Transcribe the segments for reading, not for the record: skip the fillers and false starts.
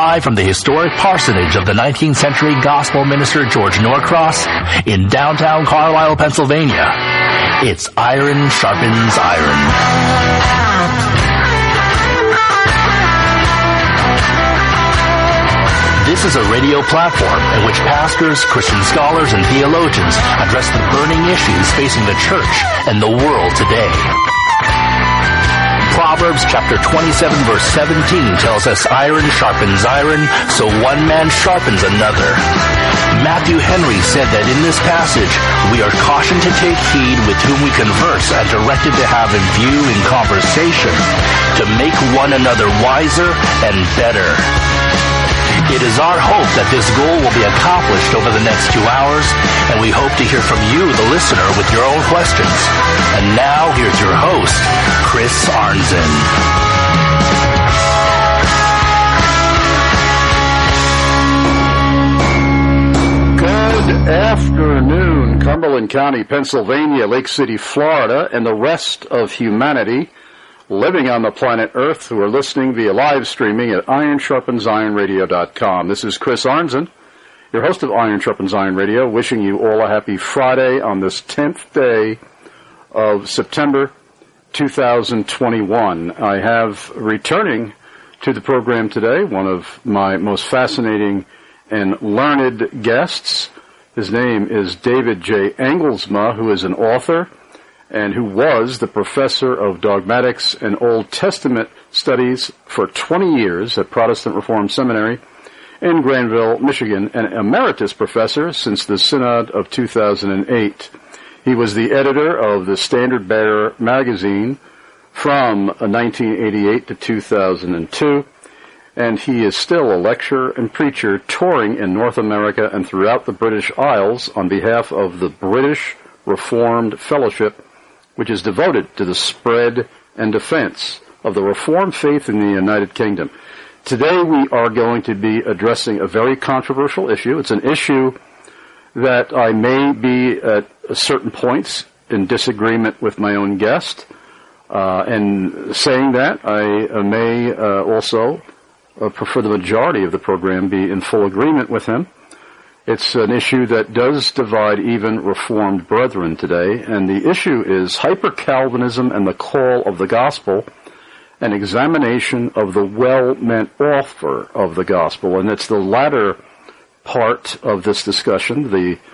live from the historic parsonage of the 19th century gospel minister George Norcross in downtown Carlisle, Pennsylvania. It's Iron Sharpens Iron. This is a radio platform in which pastors, Christian scholars, and theologians address the burning issues facing the church and the world today. Proverbs chapter 27 verse 17 tells us iron sharpens iron, so one man sharpens another. Matthew Henry said that in this passage, we are cautioned to take heed with whom we converse and directed to have in view in conversation to make one another wiser and better. It is our hope that this goal will be accomplished over the next 2 hours, and we hope to hear from you, the listener, with your own questions. And now, here's your host, Chris Arnzen. Good afternoon, Cumberland County, Pennsylvania, Lake City, Florida, and the rest of humanity living on the planet Earth who are listening via live streaming at IronSharpensIronRadio.com. This is Chris Arnzen, your host of Iron Sharpens Iron Radio, wishing you all a happy Friday on this 10th day of September 2021. I have returning to the program today one of my most fascinating and learned guests. His name is David J. Engelsma, who is an author and who was the professor of dogmatics and Old Testament studies for 20 years at Protestant Reformed Seminary in Granville, Michigan, and emeritus professor since the Synod of 2008. He was the editor of the Standard Bearer magazine from 1988 to 2002, and he is still a lecturer and preacher touring in North America and throughout the British Isles on behalf of the British Reformed Fellowship, which is devoted to the spread and defense of the Reformed faith in the United Kingdom. Today we are going to be addressing a very controversial issue. It's an issue that I may be at certain points in disagreement with my own guest. And saying that, I may also prefer the majority of the program be in full agreement with him. It's an issue that does divide even Reformed brethren today, and the issue is hyper-Calvinism and the call of the gospel, an examination of the well-meant offer of the gospel. And it's the latter part of this discussion,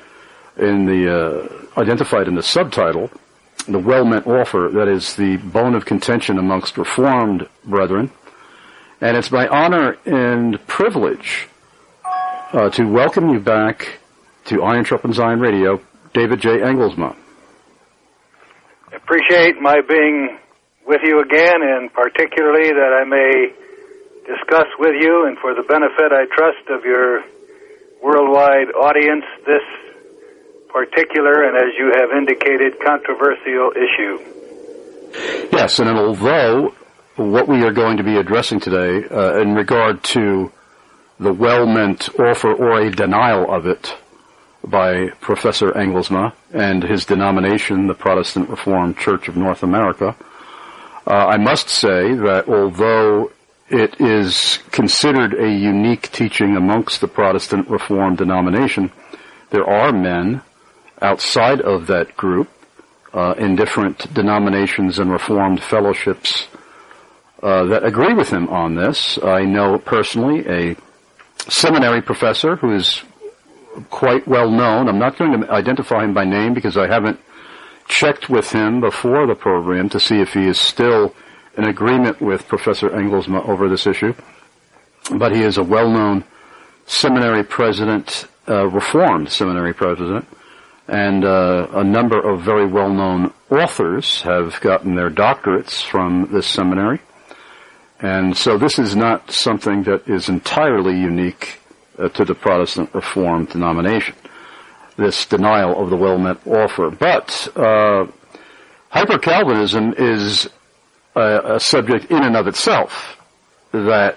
identified in the subtitle, the well-meant offer, that is the bone of contention amongst Reformed brethren. And it's my honor and privilege to welcome you back to Iron Sharpens Iron Radio, David J. Engelsma. I appreciate my being with you again, and particularly that I may discuss with you, and for the benefit, I trust, of your worldwide audience, this particular, and as you have indicated, controversial issue. Yes, and although what we are going to be addressing today in regard to the well-meant offer or a denial of it by Professor Engelsma and his denomination, the Protestant Reformed Church of North America, I must say that although it is considered a unique teaching amongst the Protestant Reformed denomination, there are men outside of that group in different denominations and Reformed fellowships that agree with him on this. I know personally a seminary professor who is quite well known. I'm not going to identify him by name because I haven't checked with him before the program to see if he is still in agreement with Professor Engelsma over this issue. But he is a well-known seminary president, Reformed seminary president, and a number of very well-known authors have gotten their doctorates from this seminary. And so this is not something that is entirely unique to the Protestant Reformed denomination, this denial of the well-meant offer. But hyper-Calvinism is a subject in and of itself that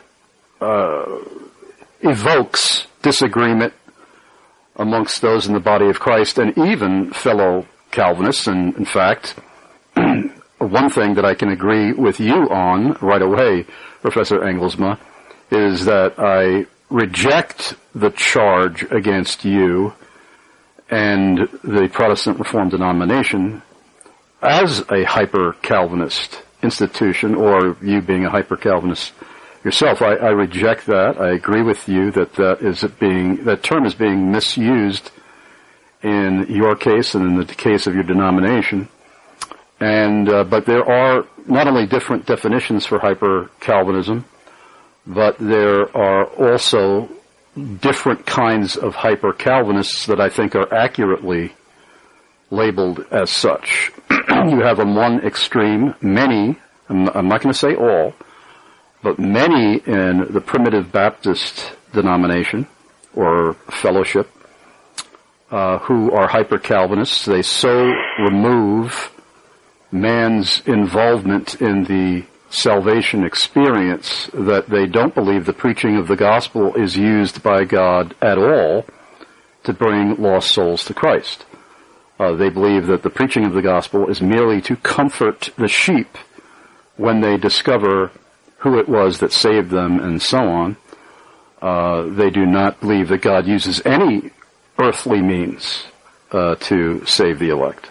evokes disagreement amongst those in the body of Christ and even fellow Calvinists. And in fact, one thing that I can agree with you on right away, Professor Engelsma, is that I reject the charge against you and the Protestant Reformed denomination as a hyper-Calvinist institution, or you being a hyper-Calvinist yourself. I reject that. I agree with you that that term is being misused in your case and in the case of your denomination. And but there are not only different definitions for hyper-Calvinism, but there are also different kinds of hyper-Calvinists that I think are accurately labeled as such. You have on one extreme many, I'm not going to say all, but many in the Primitive Baptist denomination or fellowship who are hyper-Calvinists. They so remove man's involvement in the salvation experience that they don't believe the preaching of the gospel is used by God at all to bring lost souls to Christ. They believe that the preaching of the gospel is merely to comfort the sheep when they discover who it was that saved them and so on. They do not believe that God uses any earthly means to save the elect.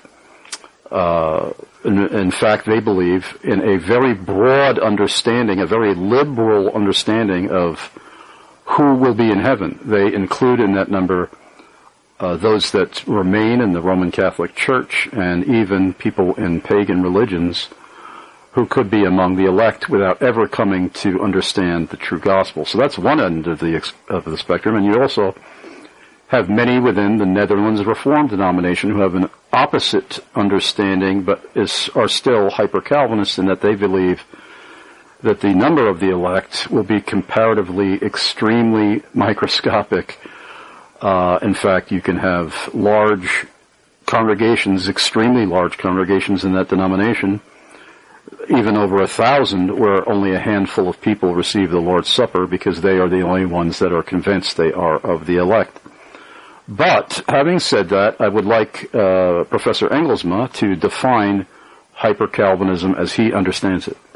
In fact, they believe in a very broad understanding, a very liberal understanding of who will be in heaven. They include in that number those that remain in the Roman Catholic Church and even people in pagan religions who could be among the elect without ever coming to understand the true gospel. So that's one end of the spectrum, and you also have many within the Netherlands Reformed denomination who have an opposite understanding but are still hyper-Calvinists in that they believe that the number of the elect will be comparatively extremely microscopic. In fact, you can have large congregations, extremely large congregations in that denomination, even over 1,000, where only a handful of people receive the Lord's Supper because they are the only ones that are convinced they are of the elect. But, having said that, I would like Professor Engelsma to define hyper-Calvinism as he understands it.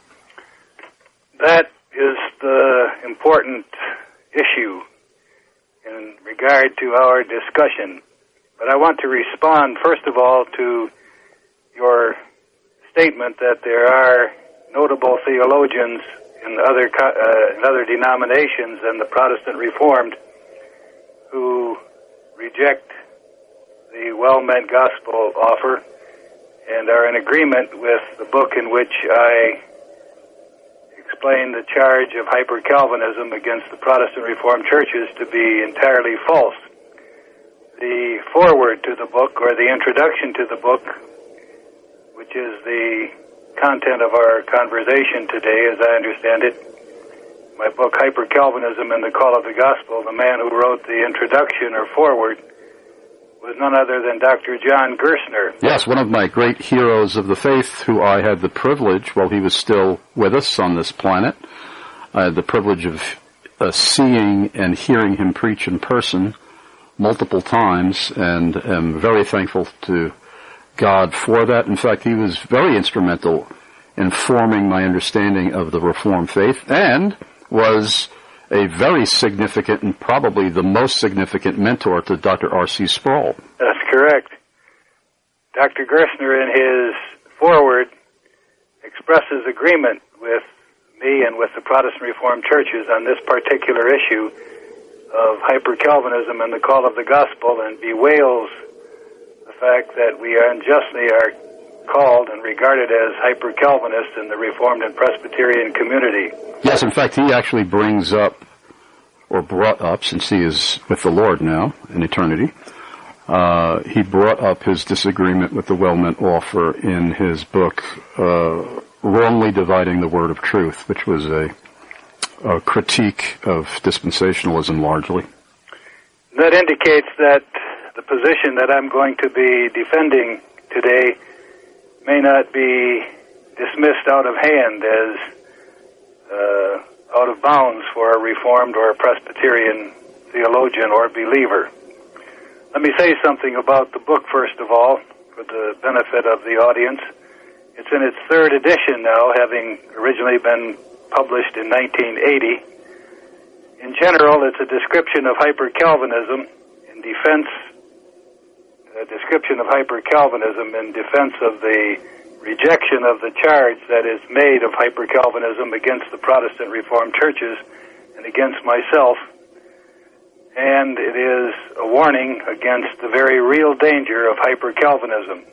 That is the important issue in regard to our discussion. But I want to respond, first of all, to your statement that there are notable theologians in other denominations than the Protestant Reformed who reject the well-meant gospel offer and are in agreement with the book in which I explain the charge of hyper-Calvinism against the Protestant Reformed churches to be entirely false. The foreword to the book, or the introduction to the book, which is the content of our conversation today, as I understand it, my book, Hyper-Calvinism and the Call of the Gospel, the man who wrote the introduction or foreword was none other than Dr. John Gerstner. Yes, one of my great heroes of the faith, who I had the privilege, while he was still with us on this planet, I had the privilege of seeing and hearing him preach in person multiple times, and am very thankful to God for that. In fact, he was very instrumental in forming my understanding of the Reformed faith, and was a very significant and probably the most significant mentor to Dr. R.C. Sproul. That's correct. Dr. Gerstner, in his foreword, expresses agreement with me and with the Protestant Reformed churches on this particular issue of hyper-Calvinism and the call of the gospel, and bewails the fact that we unjustly are called and regarded as hyper-Calvinists in the Reformed and Presbyterian community. Yes, in fact, he actually brings up, or brought up, since he is with the Lord now in eternity, he brought up his disagreement with the well-meant offer in his book, Wrongly Dividing the Word of Truth, which was a critique of dispensationalism largely. That indicates that the position that I'm going to be defending today may not be dismissed out of hand as out of bounds for a Reformed or a Presbyterian theologian or believer. Let me say something about the book, first of all, for the benefit of the audience. It's in its third edition now, having originally been published in 1980. In general, it's a description of hyper-Calvinism in defense of the rejection of the charge that is made of hyper-Calvinism against the Protestant Reformed churches and against myself. And it is a warning against the very real danger of hyper-Calvinism.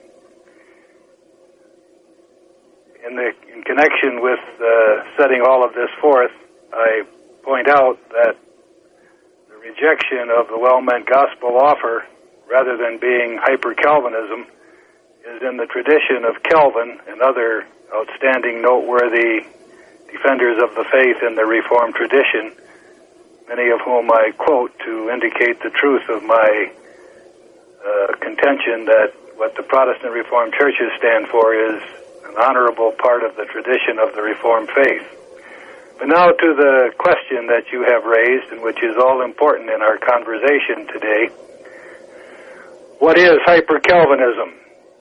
In connection with setting all of this forth, I point out that the rejection of the well-meant gospel offer, rather than being hyper-Calvinism, is in the tradition of Calvin and other outstanding, noteworthy defenders of the faith in the Reformed tradition, many of whom I quote to indicate the truth of my contention that what the Protestant Reformed churches stand for is an honorable part of the tradition of the Reformed faith. But now to the question that you have raised, and which is all important in our conversation today. What is hyper-Calvinism?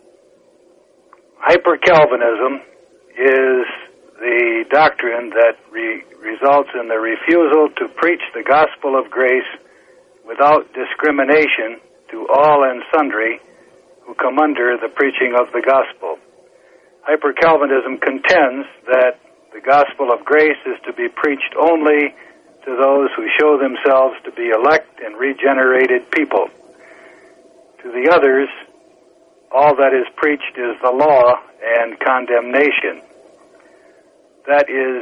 Hyper-Calvinism is the doctrine that results in the refusal to preach the gospel of grace without discrimination to all and sundry who come under the preaching of the gospel. Hyper-Calvinism contends that the gospel of grace is to be preached only to those who show themselves to be elect and regenerated people. To the others, all that is preached is the law and condemnation. That is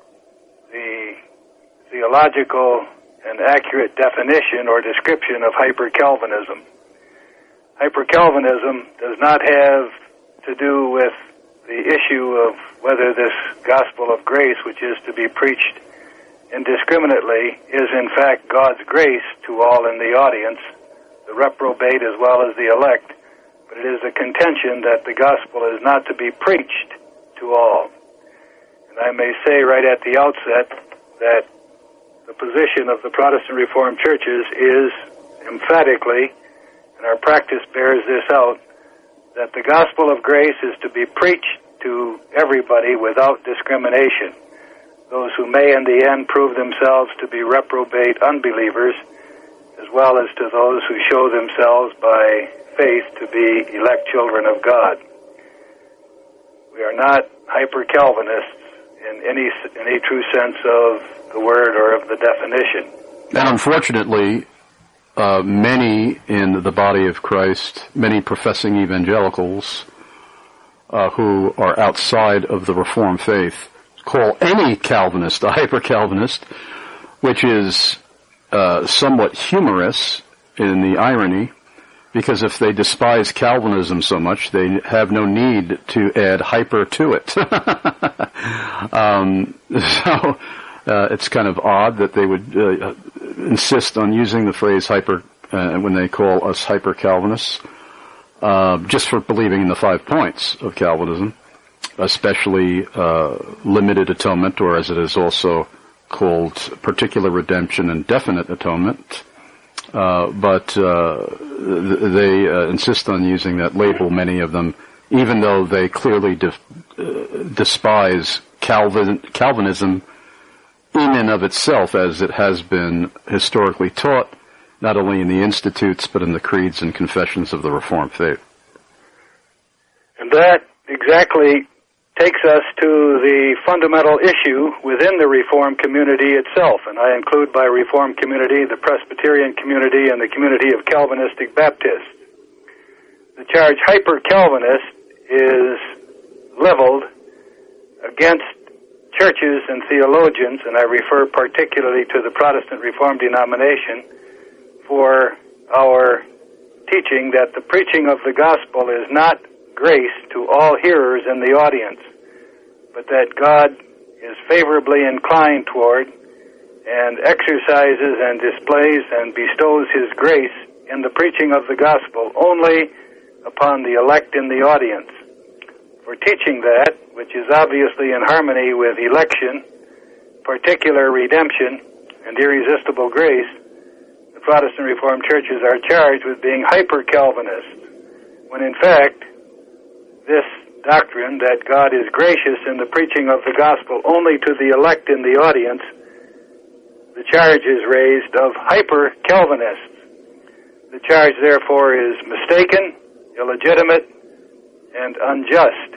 the theological and accurate definition or description of hyper-Calvinism. Hyper-Calvinism does not have to do with the issue of whether this gospel of grace, which is to be preached indiscriminately, is in fact God's grace to all in the audience, the reprobate as well as the elect, but it is a contention that the gospel is not to be preached to all. And I may say right at the outset that the position of the Protestant Reformed churches is emphatically, and our practice bears this out, that the gospel of grace is to be preached to everybody without discrimination. Those who may in the end prove themselves to be reprobate unbelievers, as well as to those who show themselves by faith to be elect children of God. We are not hyper-Calvinists in any true sense of the word or of the definition. And unfortunately, many in the body of Christ, many professing evangelicals who are outside of the Reformed faith, call any Calvinist a hyper-Calvinist, which is somewhat humorous in the irony, because if they despise Calvinism so much, they have no need to add hyper to it. It's kind of odd that they would insist on using the phrase hyper when they call us hyper-Calvinists, just for believing in the 5 points of Calvinism, especially limited atonement, or as it is also called, particular redemption and definite atonement. But they insist on using that label, many of them, even though they clearly despise Calvinism in and of itself, as it has been historically taught, not only in the institutes, but in the creeds and confessions of the Reformed faith. And that exactly takes us to the fundamental issue within the Reformed community itself, and I include by Reformed community the Presbyterian community and the community of Calvinistic Baptists. The charge hyper-Calvinist is leveled against churches and theologians, and I refer particularly to the Protestant Reformed denomination, for our teaching that the preaching of the gospel is not grace to all hearers in the audience, but that God is favorably inclined toward and exercises and displays and bestows His grace in the preaching of the gospel only upon the elect in the audience. For teaching that, which is obviously in harmony with election, particular redemption, and irresistible grace, the Protestant Reformed churches are charged with being hyper-Calvinist, when in fact, this doctrine that God is gracious in the preaching of the gospel only to the elect in the audience, the charge is raised of hyper-Calvinists. The charge, therefore, is mistaken, illegitimate, and unjust.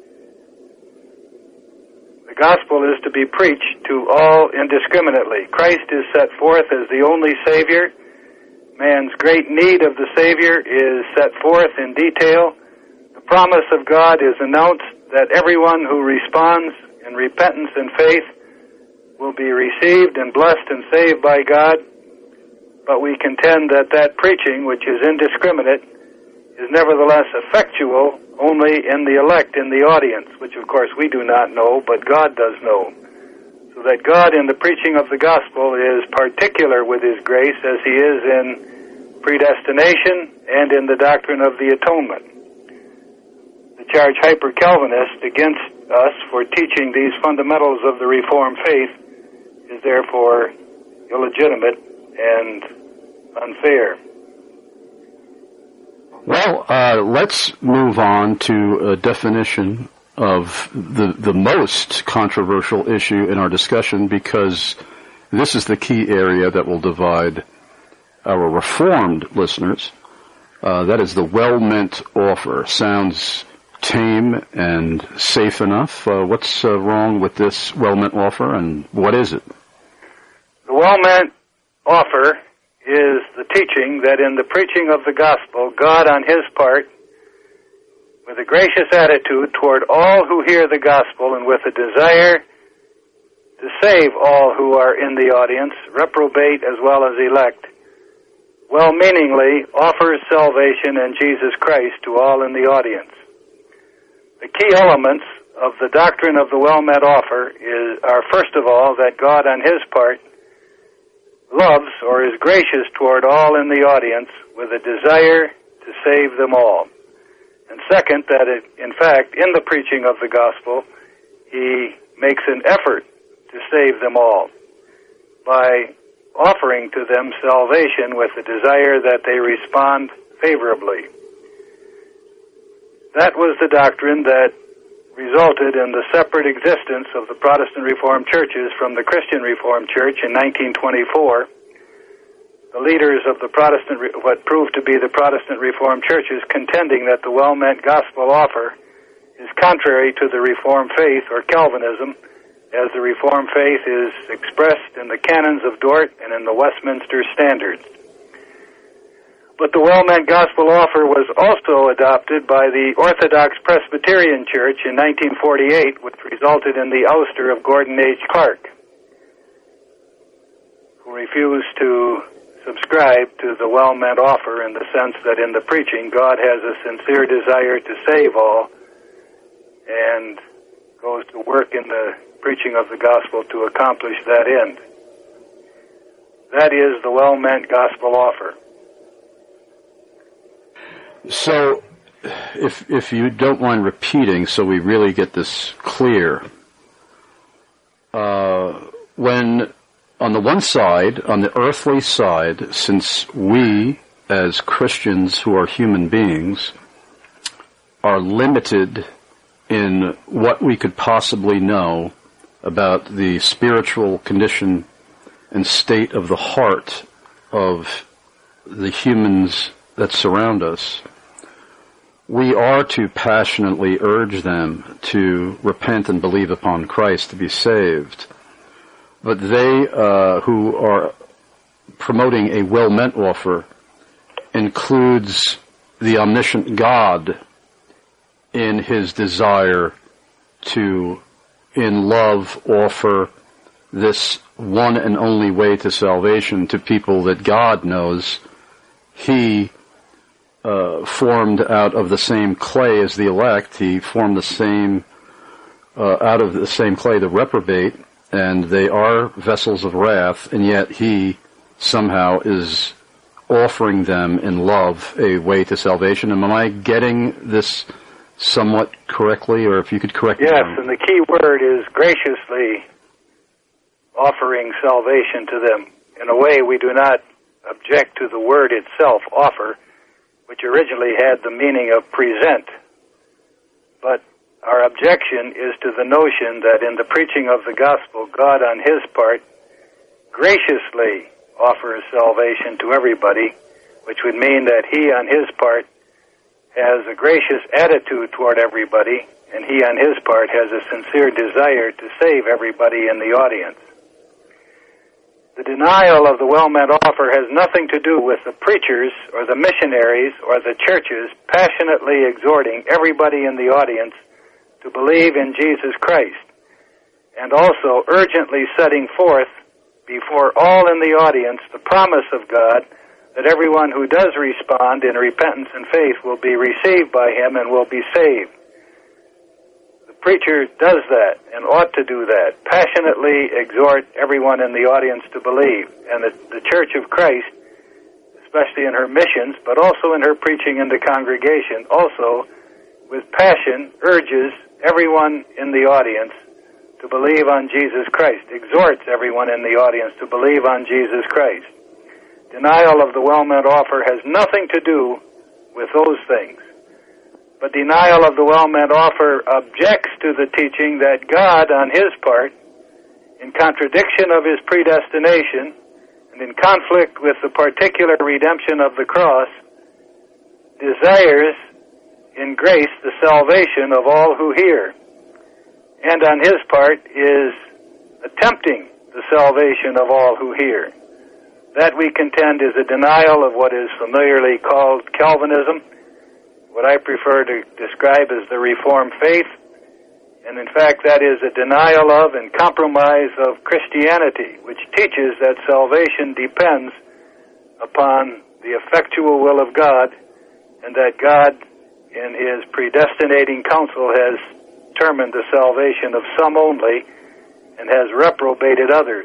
The gospel is to be preached to all indiscriminately. Christ is set forth as the only Savior. Man's great need of the Savior is set forth in detail. The promise of God is announced that everyone who responds in repentance and faith will be received and blessed and saved by God. But we contend that that preaching, which is indiscriminate, is nevertheless effectual only in the elect, in the audience, which of course we do not know, but God does know. So that God in the preaching of the gospel is particular with His grace as He is in predestination and in the doctrine of the atonement. The charge hyper-Calvinist against us for teaching these fundamentals of the Reformed faith is therefore illegitimate and unfair. Well, let's move on to a definition of the most controversial issue in our discussion, because this is the key area that will divide our Reformed listeners. That is the well-meant offer. Sounds tame and safe enough. What's wrong with this well-meant offer, and what is it? The well-meant offer is the teaching that in the preaching of the gospel, God on His part, with a gracious attitude toward all who hear the gospel and with a desire to save all who are in the audience, reprobate as well as elect, well-meaningly offers salvation in Jesus Christ to all in the audience. The key elements of the doctrine of the well-met offer are, first of all, that God on His part loves or is gracious toward all in the audience with a desire to save them all. And second, that in fact, in the preaching of the gospel, He makes an effort to save them all by offering to them salvation with the desire that they respond favorably. That was the doctrine that resulted in the separate existence of the Protestant Reformed churches from the Christian Reformed Church in 1924. The leaders of the what proved to be the Protestant Reformed churches contending that the well-meant gospel offer is contrary to the Reformed faith, or Calvinism, as the Reformed faith is expressed in the canons of Dort and in the Westminster Standards. But the well-meant gospel offer was also adopted by the Orthodox Presbyterian Church in 1948, which resulted in the ouster of Gordon H. Clark, who refused to subscribe to the well-meant offer in the sense that in the preaching God has a sincere desire to save all and goes to work in the preaching of the gospel to accomplish that end. That is the well-meant gospel offer. So, if you don't mind repeating so we really get this clear, when on the one side, on the earthly side, since we as Christians who are human beings are limited in what we could possibly know about the spiritual condition and state of the heart of the humans that surround us, we are to passionately urge them to repent and believe upon Christ to be saved. But they who are promoting a well-meant offer includes the omniscient God in His desire to, in love, offer this one and only way to salvation to people that God knows He formed out of the same clay as the elect. He formed the same out of the same clay, the reprobate, and they are vessels of wrath, and yet He somehow is offering them in love a way to salvation. Am I getting this somewhat correctly, or if you could correct me? Yes, and the key word is graciously offering salvation to them. In a way, we do not object to the word itself, offer, which originally had the meaning of present. But our objection is to the notion that in the preaching of the gospel, God on His part graciously offers salvation to everybody, which would mean that he on his part has a gracious attitude toward everybody, and he on his part has a sincere desire to save everybody in the audience. The denial of the well-meant offer has nothing to do with the preachers or the missionaries or the churches passionately exhorting everybody in the audience to believe in Jesus Christ, and also urgently setting forth before all in the audience the promise of God that everyone who does respond in repentance and faith will be received by him and will be saved. The preacher does that and ought to do that, passionately exhort everyone in the audience to believe. And the Church of Christ, especially in her missions, but also in her preaching in the congregation, also with passion urges everyone in the audience to believe on Jesus Christ, exhorts everyone in the audience to believe on Jesus Christ. Denial of the well-meant offer has nothing to do with those things. But denial of the well-meant offer objects to the teaching that God, on his part, in contradiction of his predestination and in conflict with the particular redemption of the cross, desires in grace the salvation of all who hear, and on his part is attempting the salvation of all who hear. That, we contend, is a denial of what is familiarly called Calvinism, what I prefer to describe as the Reformed faith, and in fact that is a denial of and compromise of Christianity, which teaches that salvation depends upon the effectual will of God, and that God, in his predestinating counsel, has determined the salvation of some only and has reprobated others.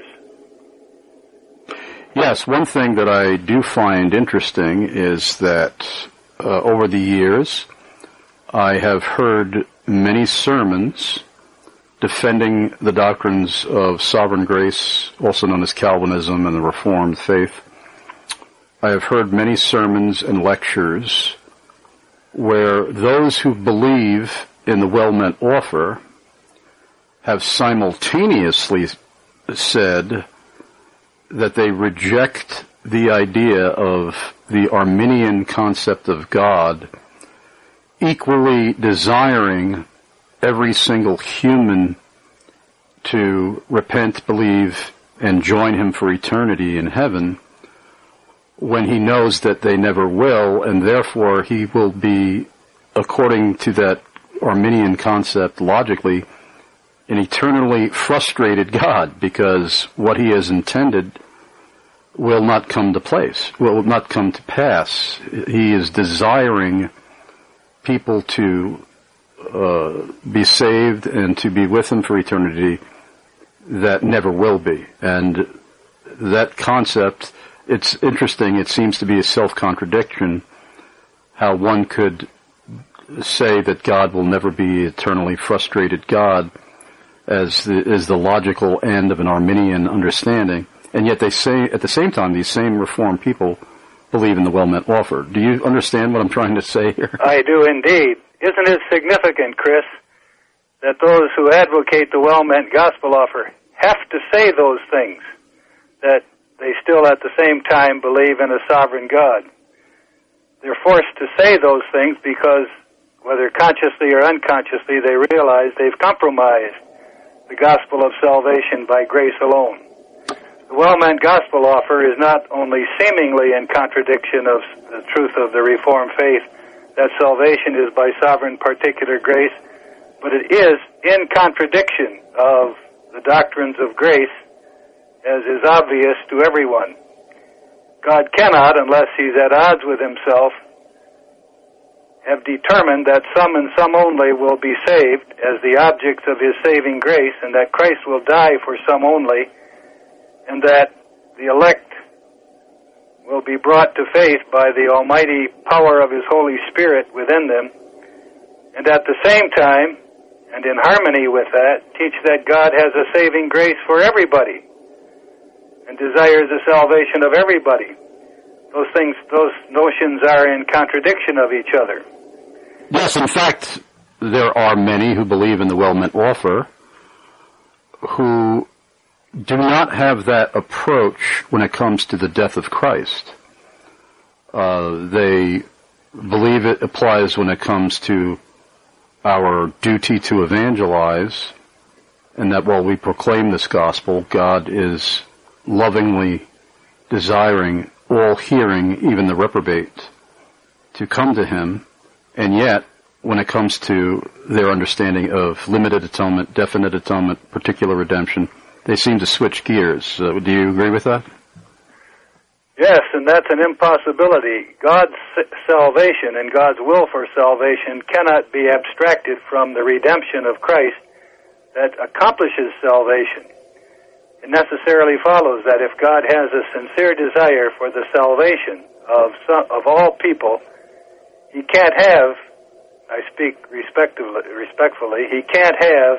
Yes, one thing that I do find interesting is that over the years I have heard many sermons defending the doctrines of sovereign grace, also known as Calvinism and the Reformed faith. I have heard many sermons and lectures where those who believe in the well-meant offer have simultaneously said that they reject the idea of the Arminian concept of God, equally desiring every single human to repent, believe, and join him for eternity in heaven, when he knows that they never will, and therefore he will be, according to that Arminian concept, logically, an eternally frustrated God, because what he has intended will not come to place, will not come to pass. He is desiring people to be saved and to be with him for eternity that never will be. And that concept, it's interesting, it seems to be a self-contradiction, how one could say that God will never be eternally frustrated God as the logical end of an Arminian understanding. And yet they say, at the same time, these same Reformed people believe in the well-meant offer. Do you understand what I'm trying to say here? I do indeed. Isn't it significant, Chris, that those who advocate the well-meant gospel offer have to say those things, that they still at the same time believe in a sovereign God? They're forced to say those things because, whether consciously or unconsciously, they realize they've compromised the gospel of salvation by grace alone. The well-meant gospel offer is not only seemingly in contradiction of the truth of the Reformed faith, that salvation is by sovereign particular grace, but it is in contradiction of the doctrines of grace, as is obvious to everyone. God cannot, unless he's at odds with himself, have determined that some and some only will be saved as the objects of his saving grace, and that Christ will die for some only, and that the elect will be brought to faith by the almighty power of his Holy Spirit within them, and at the same time, and in harmony with that, teach that God has a saving grace for everybody and desires the salvation of everybody. Those notions are in contradiction of each other. Yes, in fact, there are many who believe in the well-meant offer who do not have that approach when it comes to the death of Christ. They believe it applies when it comes to our duty to evangelize, and that while we proclaim this gospel, God is lovingly desiring all hearing, even the reprobate, to come to him. And yet, when it comes to their understanding of limited atonement, definite atonement, particular redemption, they seem to switch gears. Do you agree with that? Yes, and that's an impossibility. God's salvation and God's will for salvation cannot be abstracted from the redemption of Christ that accomplishes salvation. It necessarily follows that if God has a sincere desire for the salvation of all people, he can't have, I speak respectfully, he can't have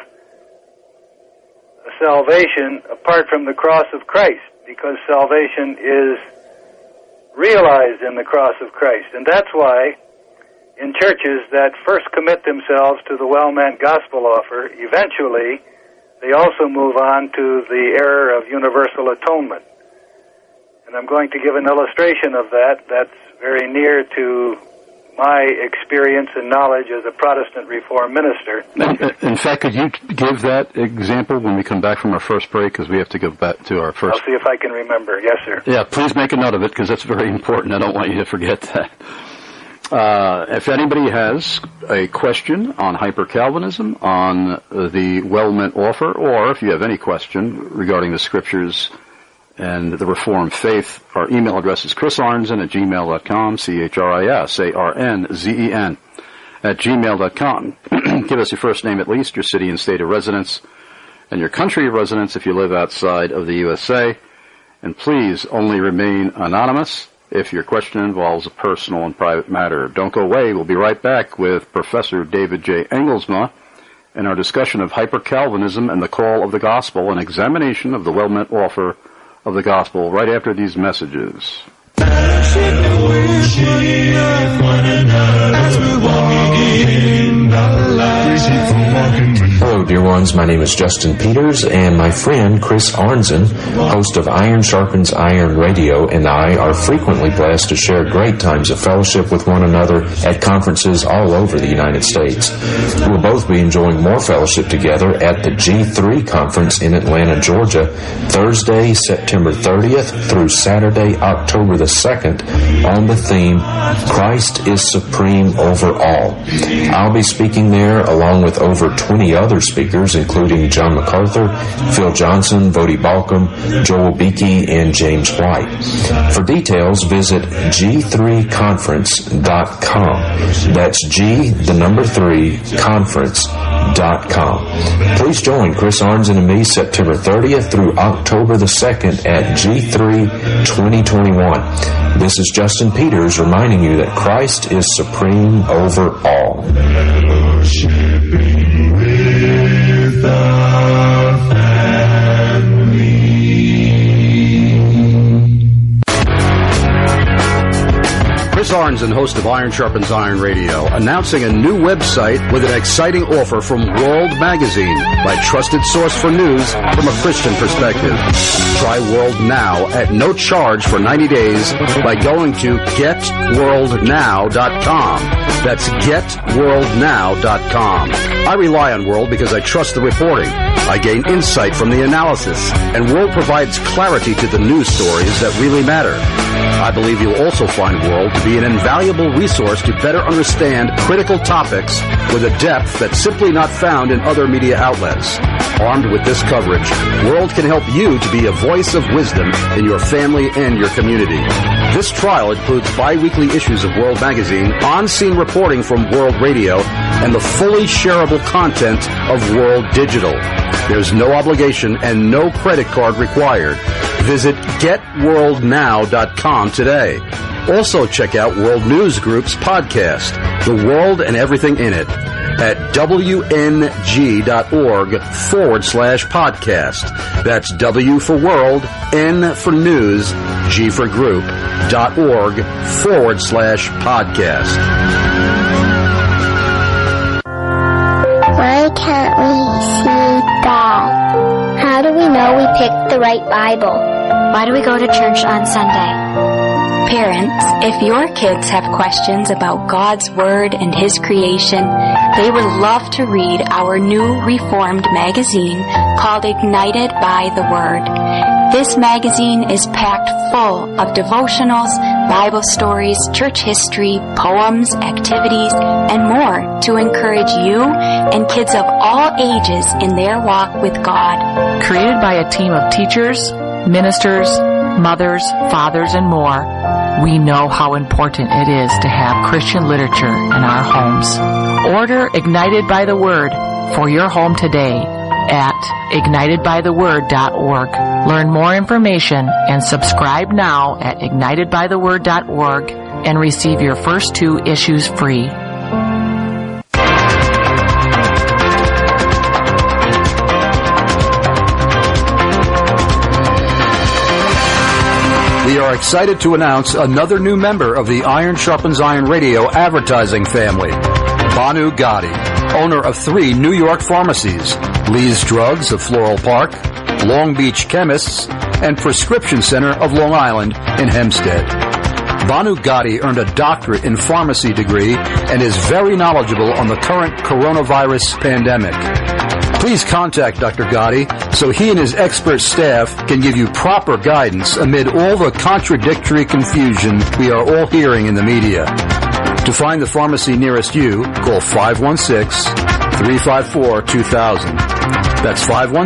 a salvation apart from the cross of Christ, because salvation is realized in the cross of Christ. And that's why in churches that first commit themselves to the well-meant gospel offer, eventually they also move on to the error of universal atonement. And I'm going to give an illustration of that that's very near to my experience and knowledge as a Protestant Reformed minister. In fact, could you give that example when we come back from our first break, because we have to go back to our first... I'll see if I can remember. Yes, sir. Yeah, please make a note of it, because that's very important. I don't want you to forget that. If anybody has a question on hyper-Calvinism, on the well-meant offer, or if you have any question regarding the Scriptures and the Reformed faith, our email address is chrisarnzen@gmail.com, CHRISARNZEN @gmail.com. Give us your first name at least, your city and state of residence, and your country of residence if you live outside of the USA. And please only remain anonymous if your question involves a personal and private matter. Don't go away. We'll be right back with Professor David J. Engelsma and our discussion of hyper-Calvinism and the call of the gospel, an examination of the well-meant offer of the gospel, right after these messages. Hello, dear ones. My name is Justin Peters, and my friend Chris Arnzen, host of Iron Sharpens Iron Radio, and I are frequently blessed to share great times of fellowship with one another at conferences all over the United States. We'll both be enjoying more fellowship together at the G3 conference in Atlanta, Georgia, Thursday, September 30th through Saturday, October the 2nd, on the theme, Christ is Supreme Over All. I'll be speaking there along with over 20 other speakers, including John MacArthur, Phil Johnson, Vodi Balcom, Joel Beakey, and James White. For details, visit g3conference.com. That's G3conference.com. Please join Chris Arnzen and me September 30th through October the 2nd at G3 2021. This is Justin Peters reminding you that Christ is supreme over all. Fellowshipping with the family. Chris Arnzen, host of Iron Sharpens Iron Radio, announcing a new website with an exciting offer from World Magazine, my trusted source for news from a Christian perspective. Try World Now at no charge for 90 days by going to getworldnow.com. That's getworldnow.com. I rely on World because I trust the reporting. I gain insight from the analysis, and World provides clarity to the news stories that really matter. I believe you'll also find World to be an invaluable resource to better understand critical topics with a depth that's simply not found in other media outlets. Armed with this coverage, World can help you to be a voice of wisdom in your family and your community. This trial includes bi-weekly issues of World Magazine, on-scene reporting from World Radio, and the fully shareable content of World Digital. There's no obligation and no credit card required. Visit getworldnow.com today. Also check out World News Group's podcast, The World and Everything in It, at wng.org/podcast. That's W for World, N for News, G for Group.org/podcast. Why can't we see God? How do we know we pick the right Bible? Why do we go to church on Sunday? Parents, if your kids have questions about God's Word and His creation, they would love to read our new Reformed magazine called Ignited by the Word. This magazine is packed full of devotionals, Bible stories, church history, poems, activities, and more to encourage you and kids of all ages in their walk with God. Created by a team of teachers, ministers, mothers, fathers, and more, we know how important it is to have Christian literature in our homes. Order Ignited by the Word for your home today at ignitedbytheword.org. Learn more information and subscribe now at ignitedbytheword.org and receive your first 2 issues free. We are excited to announce another new member of the Iron Sharpens Iron Radio advertising family, Banu Gotti, owner of 3 New York pharmacies, Lee's Drugs of Floral Park, Long Beach Chemists, and Prescription Center of Long Island in Hempstead. Banu Gotti earned a doctorate in pharmacy degree and is very knowledgeable on the current coronavirus pandemic. Please contact Dr. Gotti so he and his expert staff can give you proper guidance amid all the contradictory confusion we are all hearing in the media. To find the pharmacy nearest you, call 516-354-2000. That's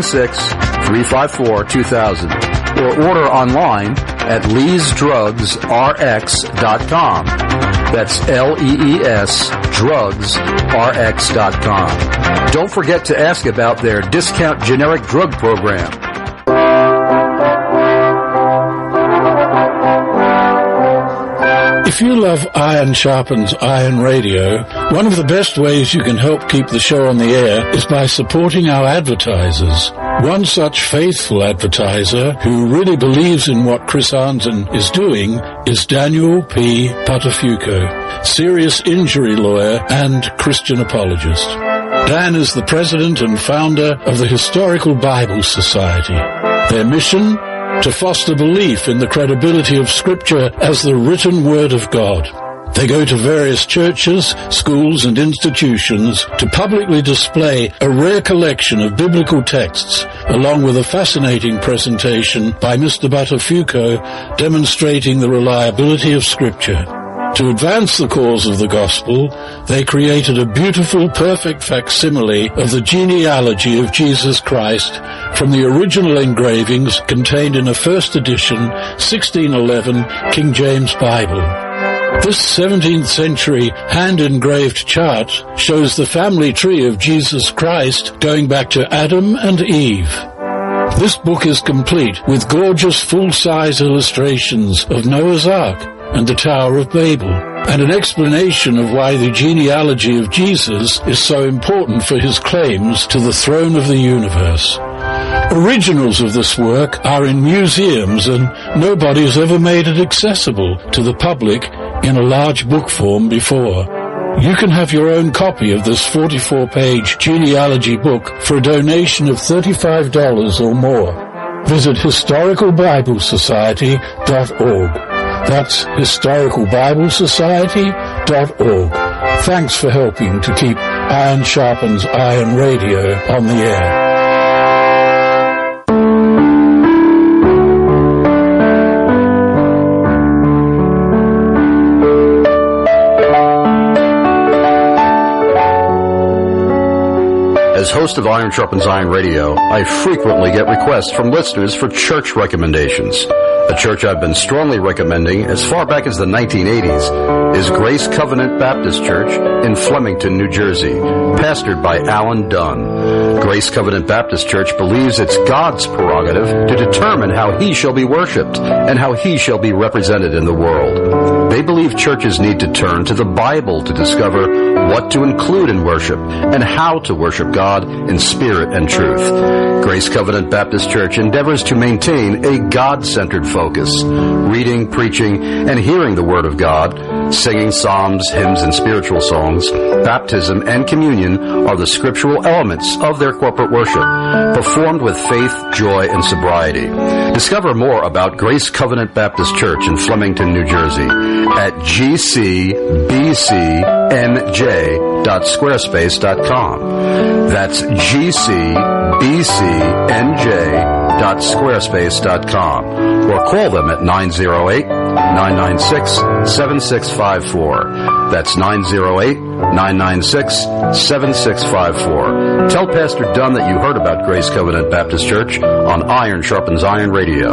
516-354-2000. Or order online at leesdrugsrx.com. That's LEES drugsrx.com. Don't forget to ask about their discount generic drug program. If you love Iron Sharpens Iron Radio, one of the best ways you can help keep the show on the air is by supporting our advertisers. One such faithful advertiser who really believes in what Chris Arnzen is doing is Daniel P. Patafuco, serious injury lawyer and Christian apologist. Dan is the president and founder of the Historical Bible Society. Their mission? To foster belief in the credibility of Scripture as the written Word of God. They go to various churches, schools, and institutions to publicly display a rare collection of biblical texts, along with a fascinating presentation by Mr. Buttafuoco demonstrating the reliability of Scripture. To advance the cause of the gospel, they created a beautiful, perfect facsimile of the genealogy of Jesus Christ from the original engravings contained in a first edition 1611 King James Bible. This 17th century hand-engraved chart shows the family tree of Jesus Christ going back to Adam and Eve. This book is complete with gorgeous full-size illustrations of Noah's Ark and the Tower of Babel, and an explanation of why the genealogy of Jesus is so important for his claims to the throne of the universe. Originals of this work are in museums, and nobody has ever made it accessible to the public in a large book form before. You can have your own copy of this 44-page genealogy book for a donation of $35 or more. Visit historicalbiblesociety.org. That's historicalbiblesociety.org. Thanks for helping to keep Iron Sharpens Iron Radio on the air. As host of Iron Sharpens Iron Radio, I frequently get requests from listeners for church recommendations. A church I've been strongly recommending as far back as the 1980s is Grace Covenant Baptist Church in Flemington, New Jersey, pastored by Alan Dunn. Grace Covenant Baptist Church believes it's God's prerogative to determine how He shall be worshipped and how He shall be represented in the world. They believe churches need to turn to the Bible to discover what to include in worship and how to worship God in spirit and truth. Grace Covenant Baptist Church endeavors to maintain a God-centered focus, reading, preaching, and hearing the Word of God, Singing psalms, hymns, and spiritual songs, baptism, and communion are the scriptural elements of their corporate worship, performed with faith, joy, and sobriety. Discover more about Grace Covenant Baptist Church in Flemington, New Jersey at gcbcnj.squarespace.com. That's gcbcnj.squarespace.com, or call them at 908-996-7654. That's 908-996-7654. Tell Pastor Dunn that you heard about Grace Covenant Baptist Church on Iron Sharpens Iron Radio.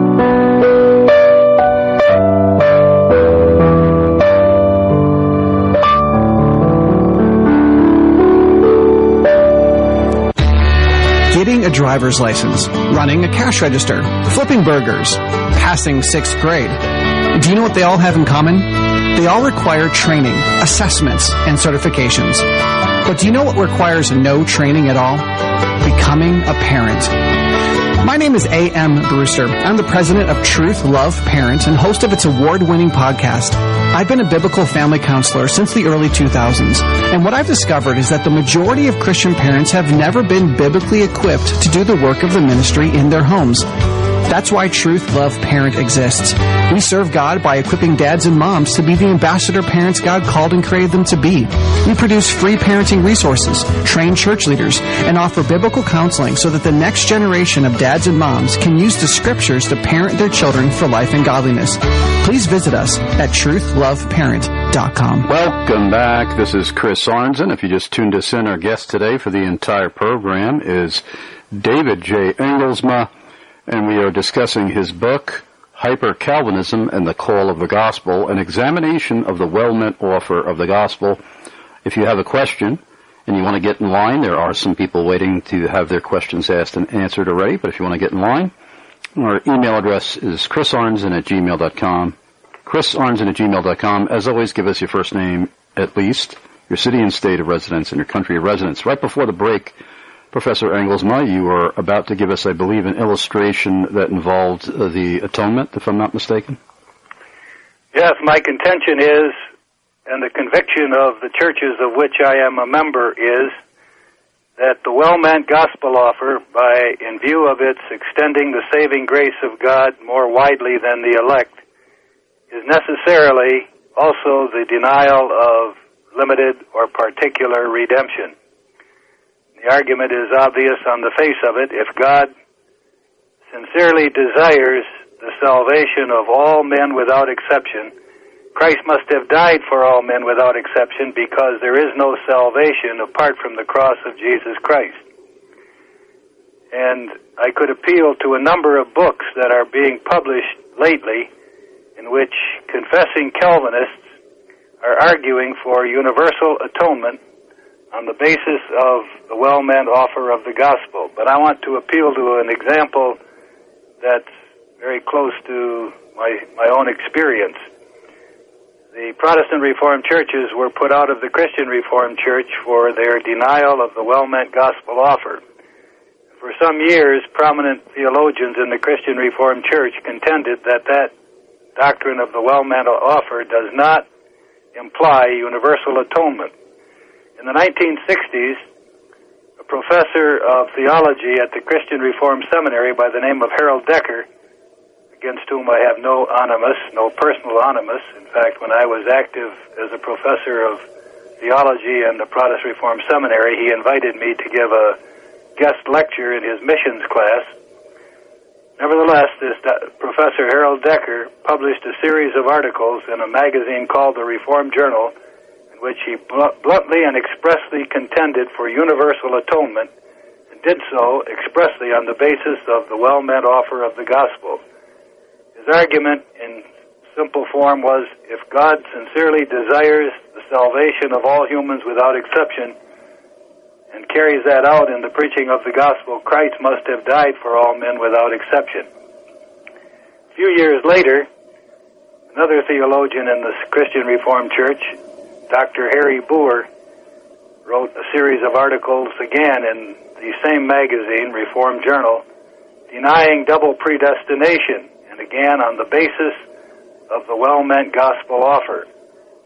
Getting a driver's license, running a cash register, flipping burgers, passing 6th grade. Do you know what they all have in common? They all require training, assessments, and certifications. But do you know what requires no training at all? Becoming a parent. My name is A.M. Brewster. I'm the president of Truth, Love, Parent, and host of its award-winning podcast. I've been a biblical family counselor since the early 2000s, and what I've discovered is that the majority of Christian parents have never been biblically equipped to do the work of the ministry in their homes. That's why Truth, Love, Parent exists. We serve God by equipping dads and moms to be the ambassador parents God called and created them to be. We produce free parenting resources, train church leaders, and offer biblical counseling so that the next generation of dads and moms can use the scriptures to parent their children for life and godliness. Please visit us at truthloveparent.com. Welcome back. This is Chris Arnzen. If you just tuned us in, our guest today for the entire program is David J. Engelsma, and we are discussing his book, Hyper-Calvinism and the Call of the Gospel, an examination of the well-meant offer of the gospel. If you have a question and you want to get in line, there are some people waiting to have their questions asked and answered already, but if you want to get in line, our email address is chrisarnzen@gmail.com. chrisarnzen@gmail.com. As always, give us your first name at least, your city and state of residence, and your country of residence. Right before the break, Professor Engelsma, you were about to give us, I believe, an illustration that involved the atonement, if I'm not mistaken. Yes, my contention is, and the conviction of the churches of which I am a member is, that the well-meant gospel offer, in view of its extending the saving grace of God more widely than the elect, is necessarily also the denial of limited or particular redemption. The argument is obvious on the face of it. If God sincerely desires the salvation of all men without exception, Christ must have died for all men without exception, because there is no salvation apart from the cross of Jesus Christ. And I could appeal to a number of books that are being published lately in which confessing Calvinists are arguing for universal atonement on the basis of the well-meant offer of the gospel. But I want to appeal to an example that's very close to my own experience. The Protestant Reformed churches were put out of the Christian Reformed Church for their denial of the well-meant gospel offer. For some years, prominent theologians in the Christian Reformed Church contended that that doctrine of the well-meant offer does not imply universal atonement. In the 1960s, a professor of theology at the Christian Reformed Seminary by the name of Harold Decker, against whom I have no personal animus. In fact, when I was active as a professor of theology in the Protestant Reformed Seminary, he invited me to give a guest lecture in his missions class. Nevertheless, this Professor Harold Decker published a series of articles in a magazine called the Reformed Journal, which he bluntly and expressly contended for universal atonement, and did so expressly on the basis of the well-meant offer of the gospel. His argument in simple form was, if God sincerely desires the salvation of all humans without exception and carries that out in the preaching of the gospel, Christ must have died for all men without exception. A few years later, another theologian in the Christian Reformed Church, Dr. Harry Boer, wrote a series of articles again in the same magazine, Reformed Journal, denying double predestination, and again on the basis of the well-meant gospel offer.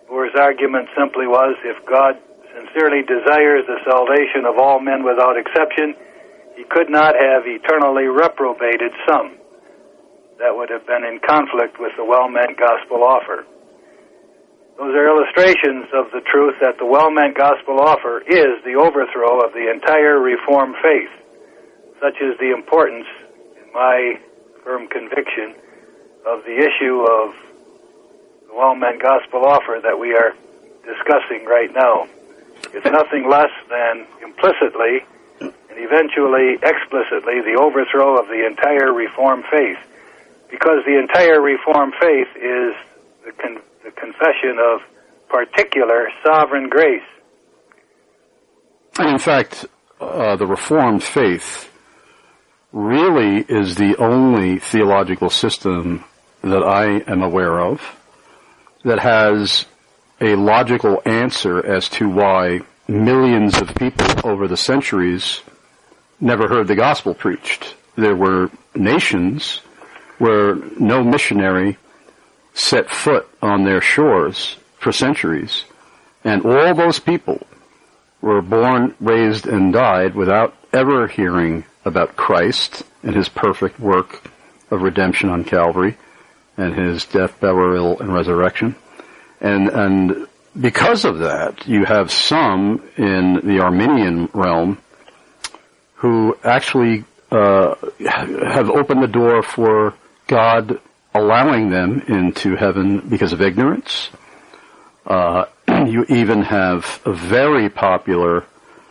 Bohr's argument simply was, if God sincerely desires the salvation of all men without exception, he could not have eternally reprobated some. That would have been in conflict with the well-meant gospel offer. Those are illustrations of the truth that the well-meant gospel offer is the overthrow of the entire Reformed faith. Such is the importance, in my firm conviction, of the issue of the well-meant gospel offer that we are discussing right now. It's nothing less than implicitly and eventually explicitly the overthrow of the entire Reformed faith, because the entire Reformed faith is the confession of particular sovereign grace. And in fact, the Reformed faith really is the only theological system that I am aware of that has a logical answer as to why millions of people over the centuries never heard the gospel preached. There were nations where no missionary set foot on their shores for centuries, and all those people were born, raised, and died without ever hearing about Christ and his perfect work of redemption on Calvary and his death, burial, and resurrection. And because of that, you have some in the Arminian realm who actually have opened the door for God allowing them into heaven because of ignorance. You even have a very popular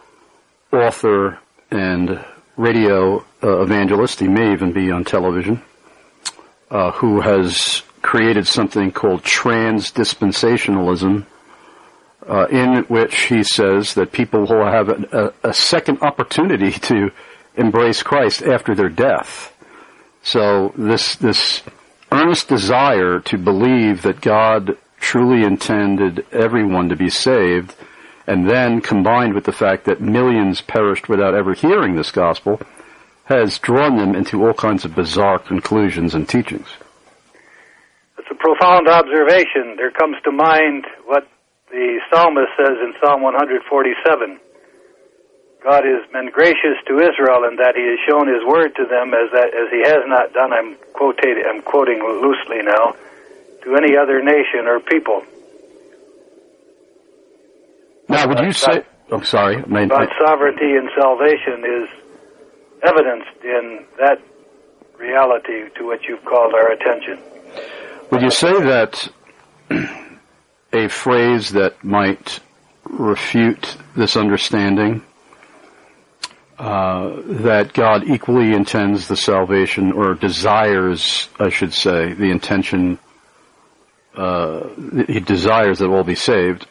author and radio evangelist, he may even be on television, who has created something called transdispensationalism, in which he says that people will have a second opportunity to embrace Christ after their death. So this earnest desire to believe that God truly intended everyone to be saved, and then combined with the fact that millions perished without ever hearing this gospel, has drawn them into all kinds of bizarre conclusions and teachings. It's a profound observation. There comes to mind what the psalmist says in Psalm 147. God has been gracious to Israel in that he has shown his word to them as he has not done, I'm quoting loosely now, to any other nation or people. Now, would you say... I'm sorry. God's sovereignty and salvation is evidenced in that reality to which you've called our attention. Would you say that a phrase that might refute this understanding, that God equally intends the salvation, or desires, I should say, the intention, he desires that all be saved,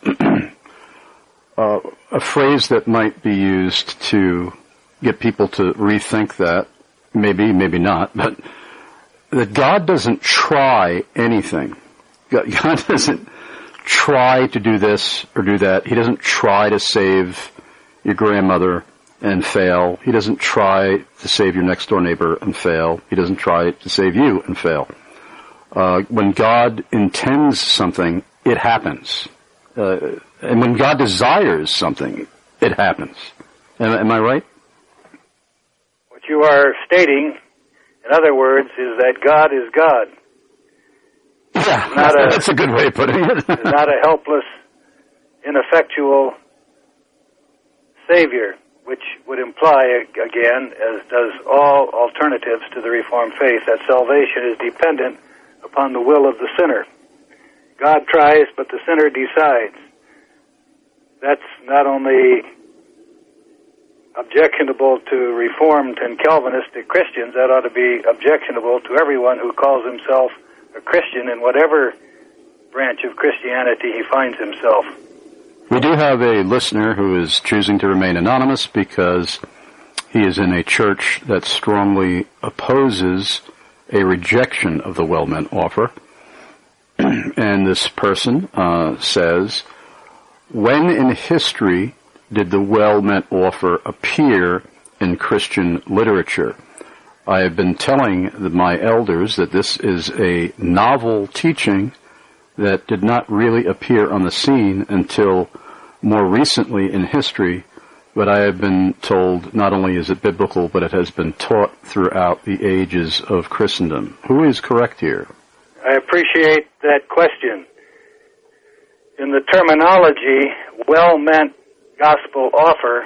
a phrase that might be used to get people to rethink that, maybe not, but that God doesn't try anything. God doesn't try to do this or do that. He doesn't try to save your grandmother and fail. He doesn't try to save your next door neighbor and fail. He doesn't try to save you and fail. When God intends something, it happens. And when God desires something, it happens. Am I right? What you are stating, in other words, is that God is God. Yeah, that's a good way of putting it. Not a helpless, ineffectual Savior, which would imply, again, as does all alternatives to the Reformed faith, that salvation is dependent upon the will of the sinner. God tries, but the sinner decides. That's not only objectionable to Reformed and Calvinistic Christians, that ought to be objectionable to everyone who calls himself a Christian in whatever branch of Christianity he finds himself. We do have a listener who is choosing to remain anonymous because he is in a church that strongly opposes a rejection of the well-meant offer. And this person says, when in history did the well-meant offer appear in Christian literature? I have been telling my elders that this is a novel teaching that did not really appear on the scene until more recently in history, but I have been told not only is it biblical, but it has been taught throughout the ages of Christendom. Who is correct here? I appreciate that question. In the terminology, well-meant gospel offer,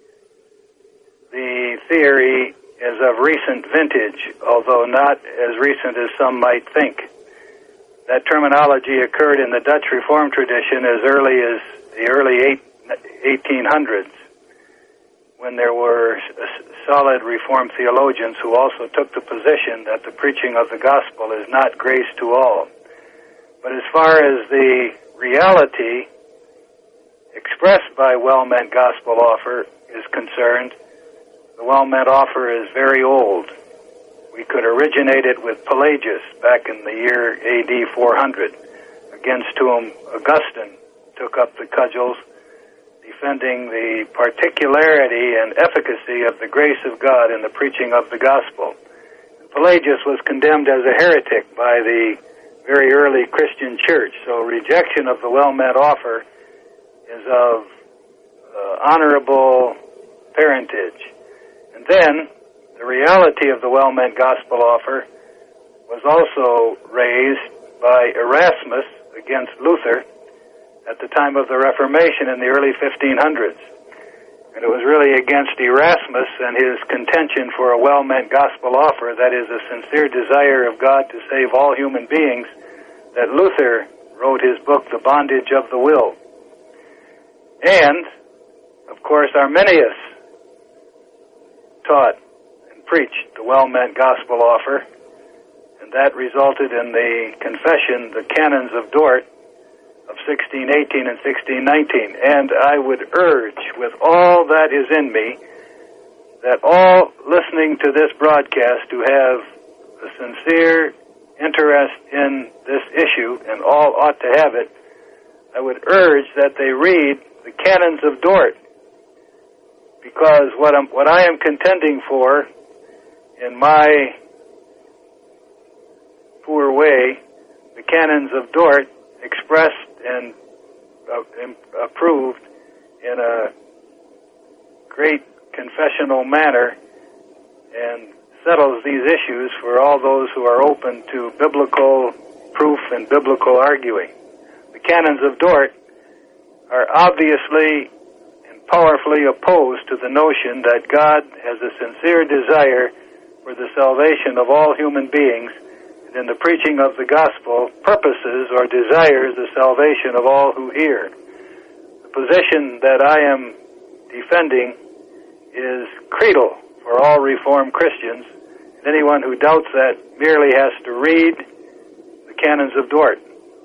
the theory is of recent vintage, although not as recent as some might think. That terminology occurred in the Dutch Reformed tradition as early as the early 1800s, when there were solid Reformed theologians who also took the position that the preaching of the gospel is not grace to all. But as far as the reality expressed by well-meant gospel offer is concerned, the well-meant offer is very old. We could originate it with Pelagius back in the year AD 400, against whom Augustine took up the cudgels, defending the particularity and efficacy of the grace of God in the preaching of the gospel. Pelagius was condemned as a heretic by the very early Christian church, so rejection of the well-meant offer is of honorable parentage. And then, the reality of the well-meant gospel offer was also raised by Erasmus against Luther at the time of the Reformation in the early 1500s. And it was really against Erasmus and his contention for a well-meant gospel offer, that is, a sincere desire of God to save all human beings, that Luther wrote his book, The Bondage of the Will. And, of course, Arminius taught and preached the well-meant gospel offer, and that resulted in the confession, the Canons of Dort, of 1618 and 1619. And I would urge with all that is in me that all listening to this broadcast who have a sincere interest in this issue, and all ought to have it, I would urge that they read the Canons of Dort, because what I am contending for in my poor way, the Canons of Dort expressed and approved in a great confessional manner and settles these issues for all those who are open to biblical proof and biblical arguing. The Canons of Dort are obviously and powerfully opposed to the notion that God has a sincere desire for the salvation of all human beings, and in the preaching of the gospel purposes or desires the salvation of all who hear. The position that I am defending is creedal for all Reformed Christians. Anyone who doubts that merely has to read the Canons of Dort.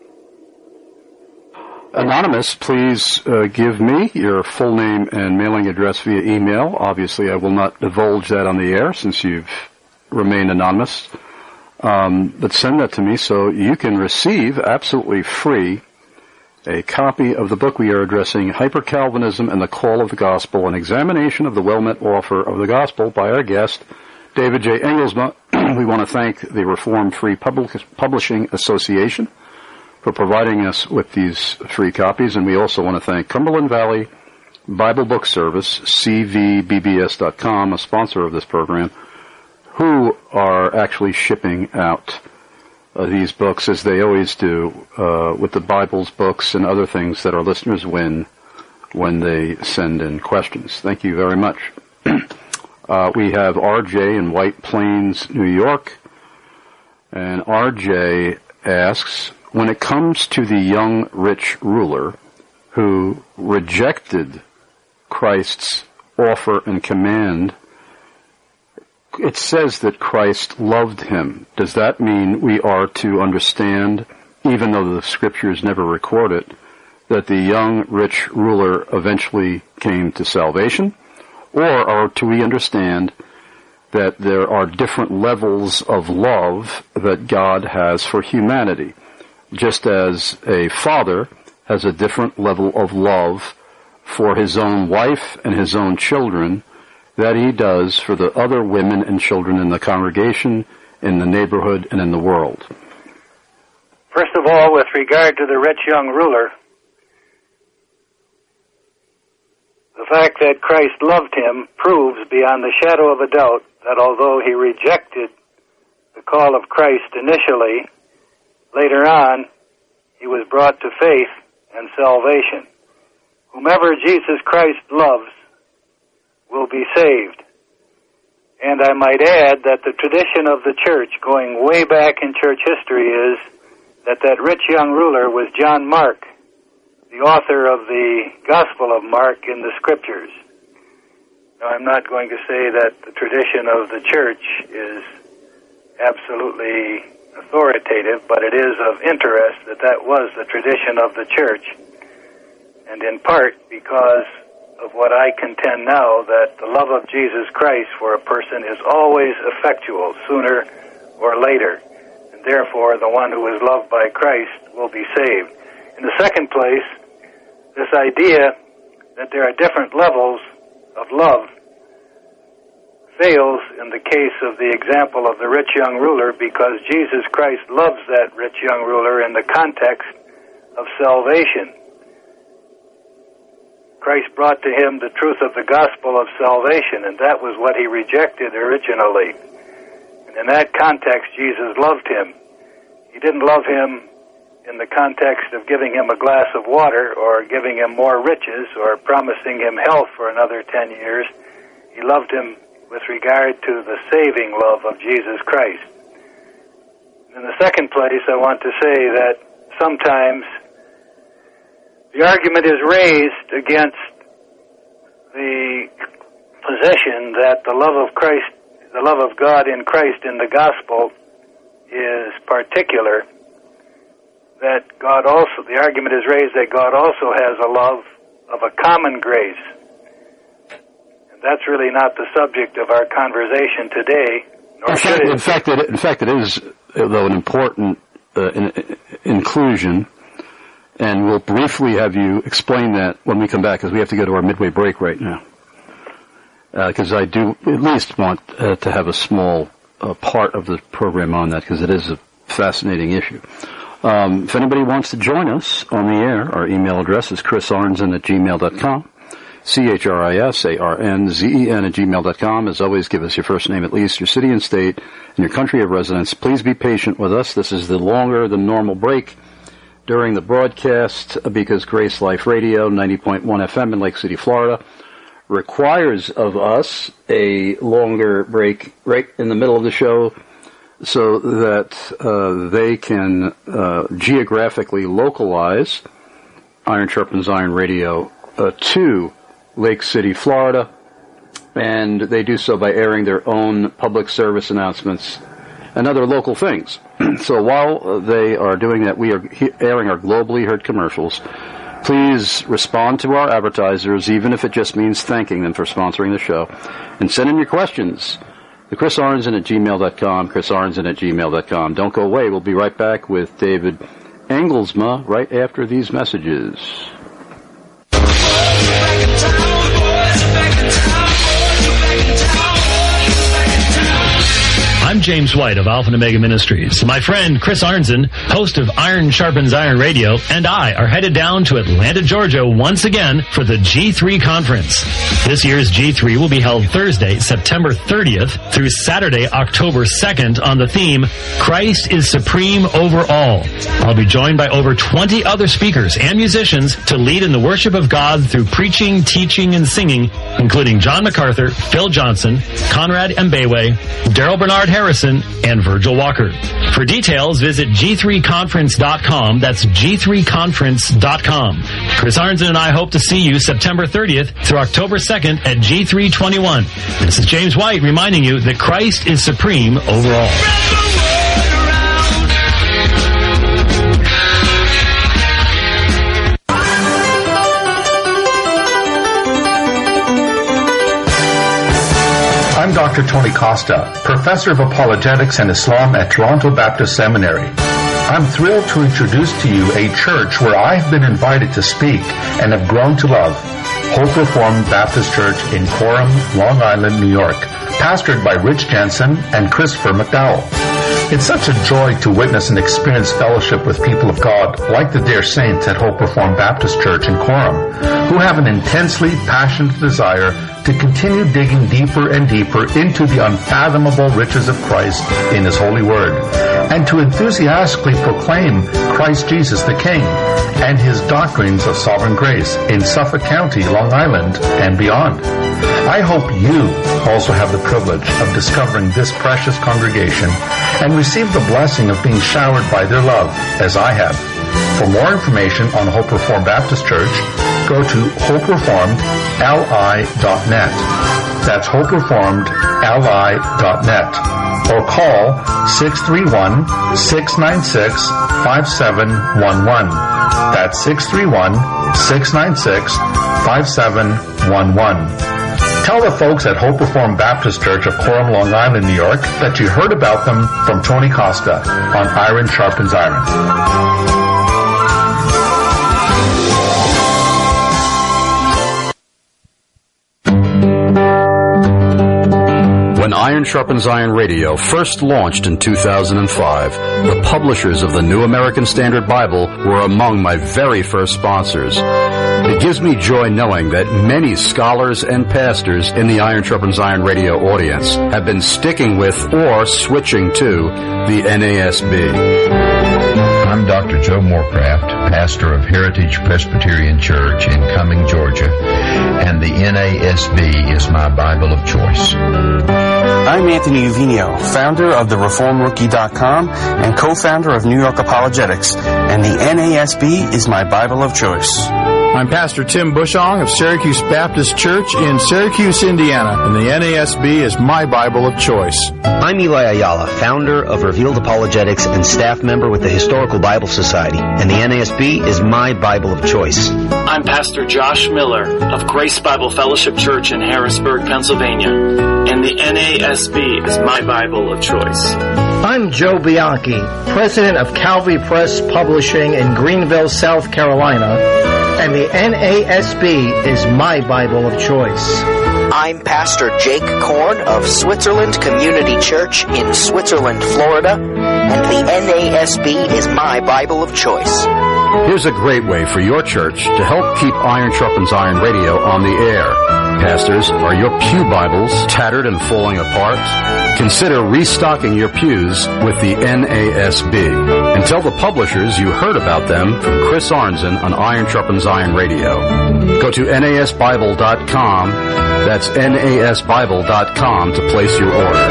Anonymous, please give me your full name and mailing address via email. Obviously, I will not divulge that on the air since you've remained anonymous. But send that to me so you can receive absolutely free a copy of the book we are addressing, Hyper-Calvinism and the Call of the Gospel, an examination of the well-meant offer of the gospel by our guest, David J. Engelsma. We want to thank the Reformed Free Publishing Association for providing us with these free copies, and we also want to thank Cumberland Valley Bible Book Service, cvbbs.com, a sponsor of this program, who are actually shipping out these books, as they always do, with the Bible's books and other things that our listeners win when they send in questions. Thank you very much. We have RJ in White Plains, New York, and RJ asks, when it comes to the young rich ruler who rejected Christ's offer and command, it says that Christ loved him. Does that mean we are to understand, even though the scriptures never record it, that the young rich ruler eventually came to salvation? Or do we understand that there are different levels of love that God has for humanity? Just as a father has a different level of love for his own wife and his own children that he does for the other women and children in the congregation, in the neighborhood, and in the world. First of all, with regard to the rich young ruler, the fact that Christ loved him proves beyond the shadow of a doubt that although he rejected the call of Christ initially, later on he was brought to faith and salvation. Whomever Jesus Christ loves will be saved. And I might add that the tradition of the church, going way back in church history, is that rich young ruler was John Mark, the author of the Gospel of Mark in the Scriptures. Now, I'm not going to say that the tradition of the church is absolutely authoritative, but it is of interest that was the tradition of the church, and in part because of what I contend now, that the love of Jesus Christ for a person is always effectual, sooner or later, and therefore the one who is loved by Christ will be saved. In the second place, this idea that there are different levels of love fails in the case of the example of the rich young ruler, because Jesus Christ loves that rich young ruler in the context of salvation. Christ brought to him the truth of the gospel of salvation, and that was what he rejected originally. And in that context, Jesus loved him. He didn't love him in the context of giving him a glass of water or giving him more riches or promising him health for another 10 years. He loved him with regard to the saving love of Jesus Christ. In the second place, I want to say that sometimes the argument is raised against the position that the love of Christ, the love of God in Christ in the gospel is particular, that God also, the argument is raised that God also has a love of a common grace. And that's really not the subject of our conversation today, nor should it. In fact, it is, though, an important inclusion. And we'll briefly have you explain that when we come back, because we have to go to our midway break right now. Because I do at least want to have a small part of the program on that, because it is a fascinating issue. If anybody wants to join us on the air, our email address is chrisarnzen@gmail.com, CHRISARNZEN@gmail.com. As always, give us your first name at least, your city and state, and your country of residence. Please be patient with us. This is the longer than normal break during the broadcast, because Grace Life Radio, 90.1 FM in Lake City, Florida, requires of us a longer break right in the middle of the show so that they can geographically localize Iron Sharpens Iron Radio to Lake City, Florida, and they do so by airing their own public service announcements and other local things. So while they are doing that, we are airing our globally heard commercials. Please respond to our advertisers, even if it just means thanking them for sponsoring the show. And send in your questions to chrisarnzen@gmail.com, chrisarnzen@gmail.com. Don't go away. We'll be right back with David Engelsma right after these messages. I'm James White of Alpha and Omega Ministries. My friend Chris Arnzen, host of Iron Sharpens Iron Radio, and I are headed down to Atlanta, Georgia once again for the G3 Conference. This year's G3 will be held Thursday, September 30th through Saturday, October 2nd on the theme, Christ is Supreme Over All. I'll be joined by over 20 other speakers and musicians to lead in the worship of God through preaching, teaching, and singing, including John MacArthur, Phil Johnson, Conrad Mbewe, Daryl Bernard Harrison, and Virgil Walker. For details, visit G3Conference.com. That's G3Conference.com. Chris Arnzen and I hope to see you September 30th through October 2nd at G321. This is James White reminding you that Christ is supreme over all. I'm Dr. Tony Costa, Professor of Apologetics and Islam at Toronto Baptist Seminary. I'm thrilled to introduce to you a church where I've been invited to speak and have grown to love, Hope Reformed Baptist Church in Coram, Long Island, New York, pastored by Rich Jensen and Christopher McDowell. It's such a joy to witness and experience fellowship with people of God like the dear saints at Hope Reformed Baptist Church in Coram, who have an intensely passionate desire to continue digging deeper and deeper into the unfathomable riches of Christ in His holy word, and to enthusiastically proclaim Christ Jesus the King and His doctrines of sovereign grace in Suffolk County, Long Island, and beyond. I hope you also have the privilege of discovering this precious congregation and receive the blessing of being showered by their love, as I have. For more information on Hope Reformed Baptist Church, go to hopereformedli.net. That's hopereformedli.net. Or call 631-696-5711. That's 631-696-5711. Tell the folks at Hope Reformed Baptist Church of Coram, Long Island, New York, that you heard about them from Tony Costa on Iron Sharpens Iron. When Iron Sharpens Iron Radio first launched in 2005, the publishers of the New American Standard Bible were among my very first sponsors. It gives me joy knowing that many scholars and pastors in the Iron Sharpens Iron Radio audience have been sticking with or switching to the NASB. I'm Dr. Joe Morecraft, pastor of Heritage Presbyterian Church in Cumming, Georgia, and the NASB is my Bible of choice. I'm Anthony Uvino, founder of TheReformedRookie.com and co-founder of New York Apologetics, and the NASB is my Bible of choice. I'm Pastor Tim Bushong of Syracuse Baptist Church in Syracuse, Indiana, and the NASB is my Bible of choice. I'm Eli Ayala, founder of Revealed Apologetics and staff member with the Historical Bible Society, and the NASB is my Bible of choice. I'm Pastor Josh Miller of Grace Bible Fellowship Church in Harrisburg, Pennsylvania, and the NASB is my Bible of choice. I'm Joe Bianchi, president of Calvary Press Publishing in Greenville, South Carolina, and the NASB is my Bible of choice. I'm Pastor Jake Korn of Switzerland Community Church in Switzerland, Florida, and the NASB is my Bible of choice. Here's a great way for your church to help keep Iron Sharpens Iron Radio on the air. Pastors, are your pew Bibles tattered and falling apart? Consider restocking your pews with the NASB. And tell the publishers you heard about them from Chris Arnzen on Iron Sharpens Iron Radio. Go to NASBible.com. That's NASBible.com to place your order.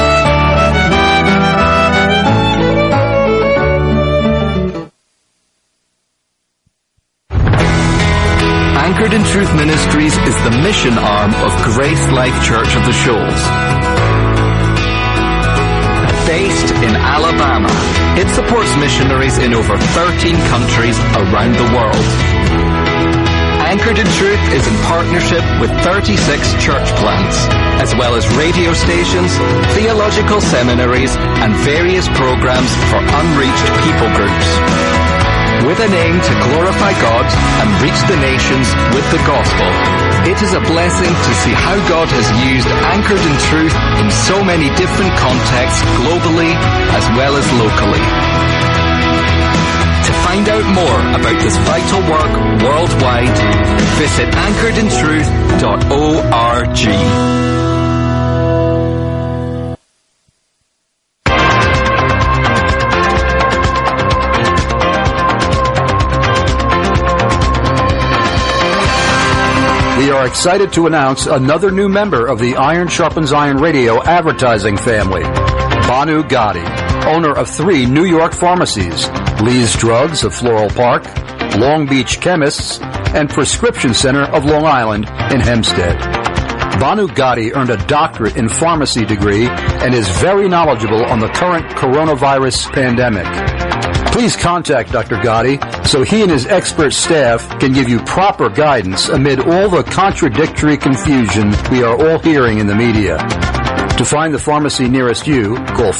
Anchored in Truth Ministries is the mission arm of Grace Life Church of the Shoals. Based in Alabama, it supports missionaries in over 13 countries around the world. Anchored in Truth is in partnership with 36 church plants, as well as radio stations, theological seminaries, and various programs for unreached people groups. With an aim to glorify God and reach the nations with the gospel, it is a blessing to see how God has used Anchored in Truth in so many different contexts globally as well as locally. To find out more about this vital work worldwide, visit anchoredintruth.org. We are excited to announce another new member of the Iron Sharpens Iron Radio advertising family, Banu Gotti, owner of 3 New York pharmacies, Lee's Drugs of Floral Park, Long Beach Chemists, and Prescription Center of Long Island in Hempstead. Banu Gotti earned a doctorate in pharmacy degree and is very knowledgeable on the current coronavirus pandemic. Please contact Dr. Gotti so he and his expert staff can give you proper guidance amid all the contradictory confusion we are all hearing in the media. To find the pharmacy nearest you, call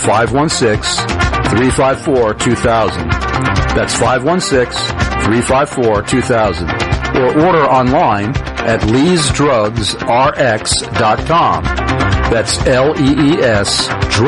516-354-2000. That's 516-354-2000. Or order online at leesdrugsrx.com. That's LEES,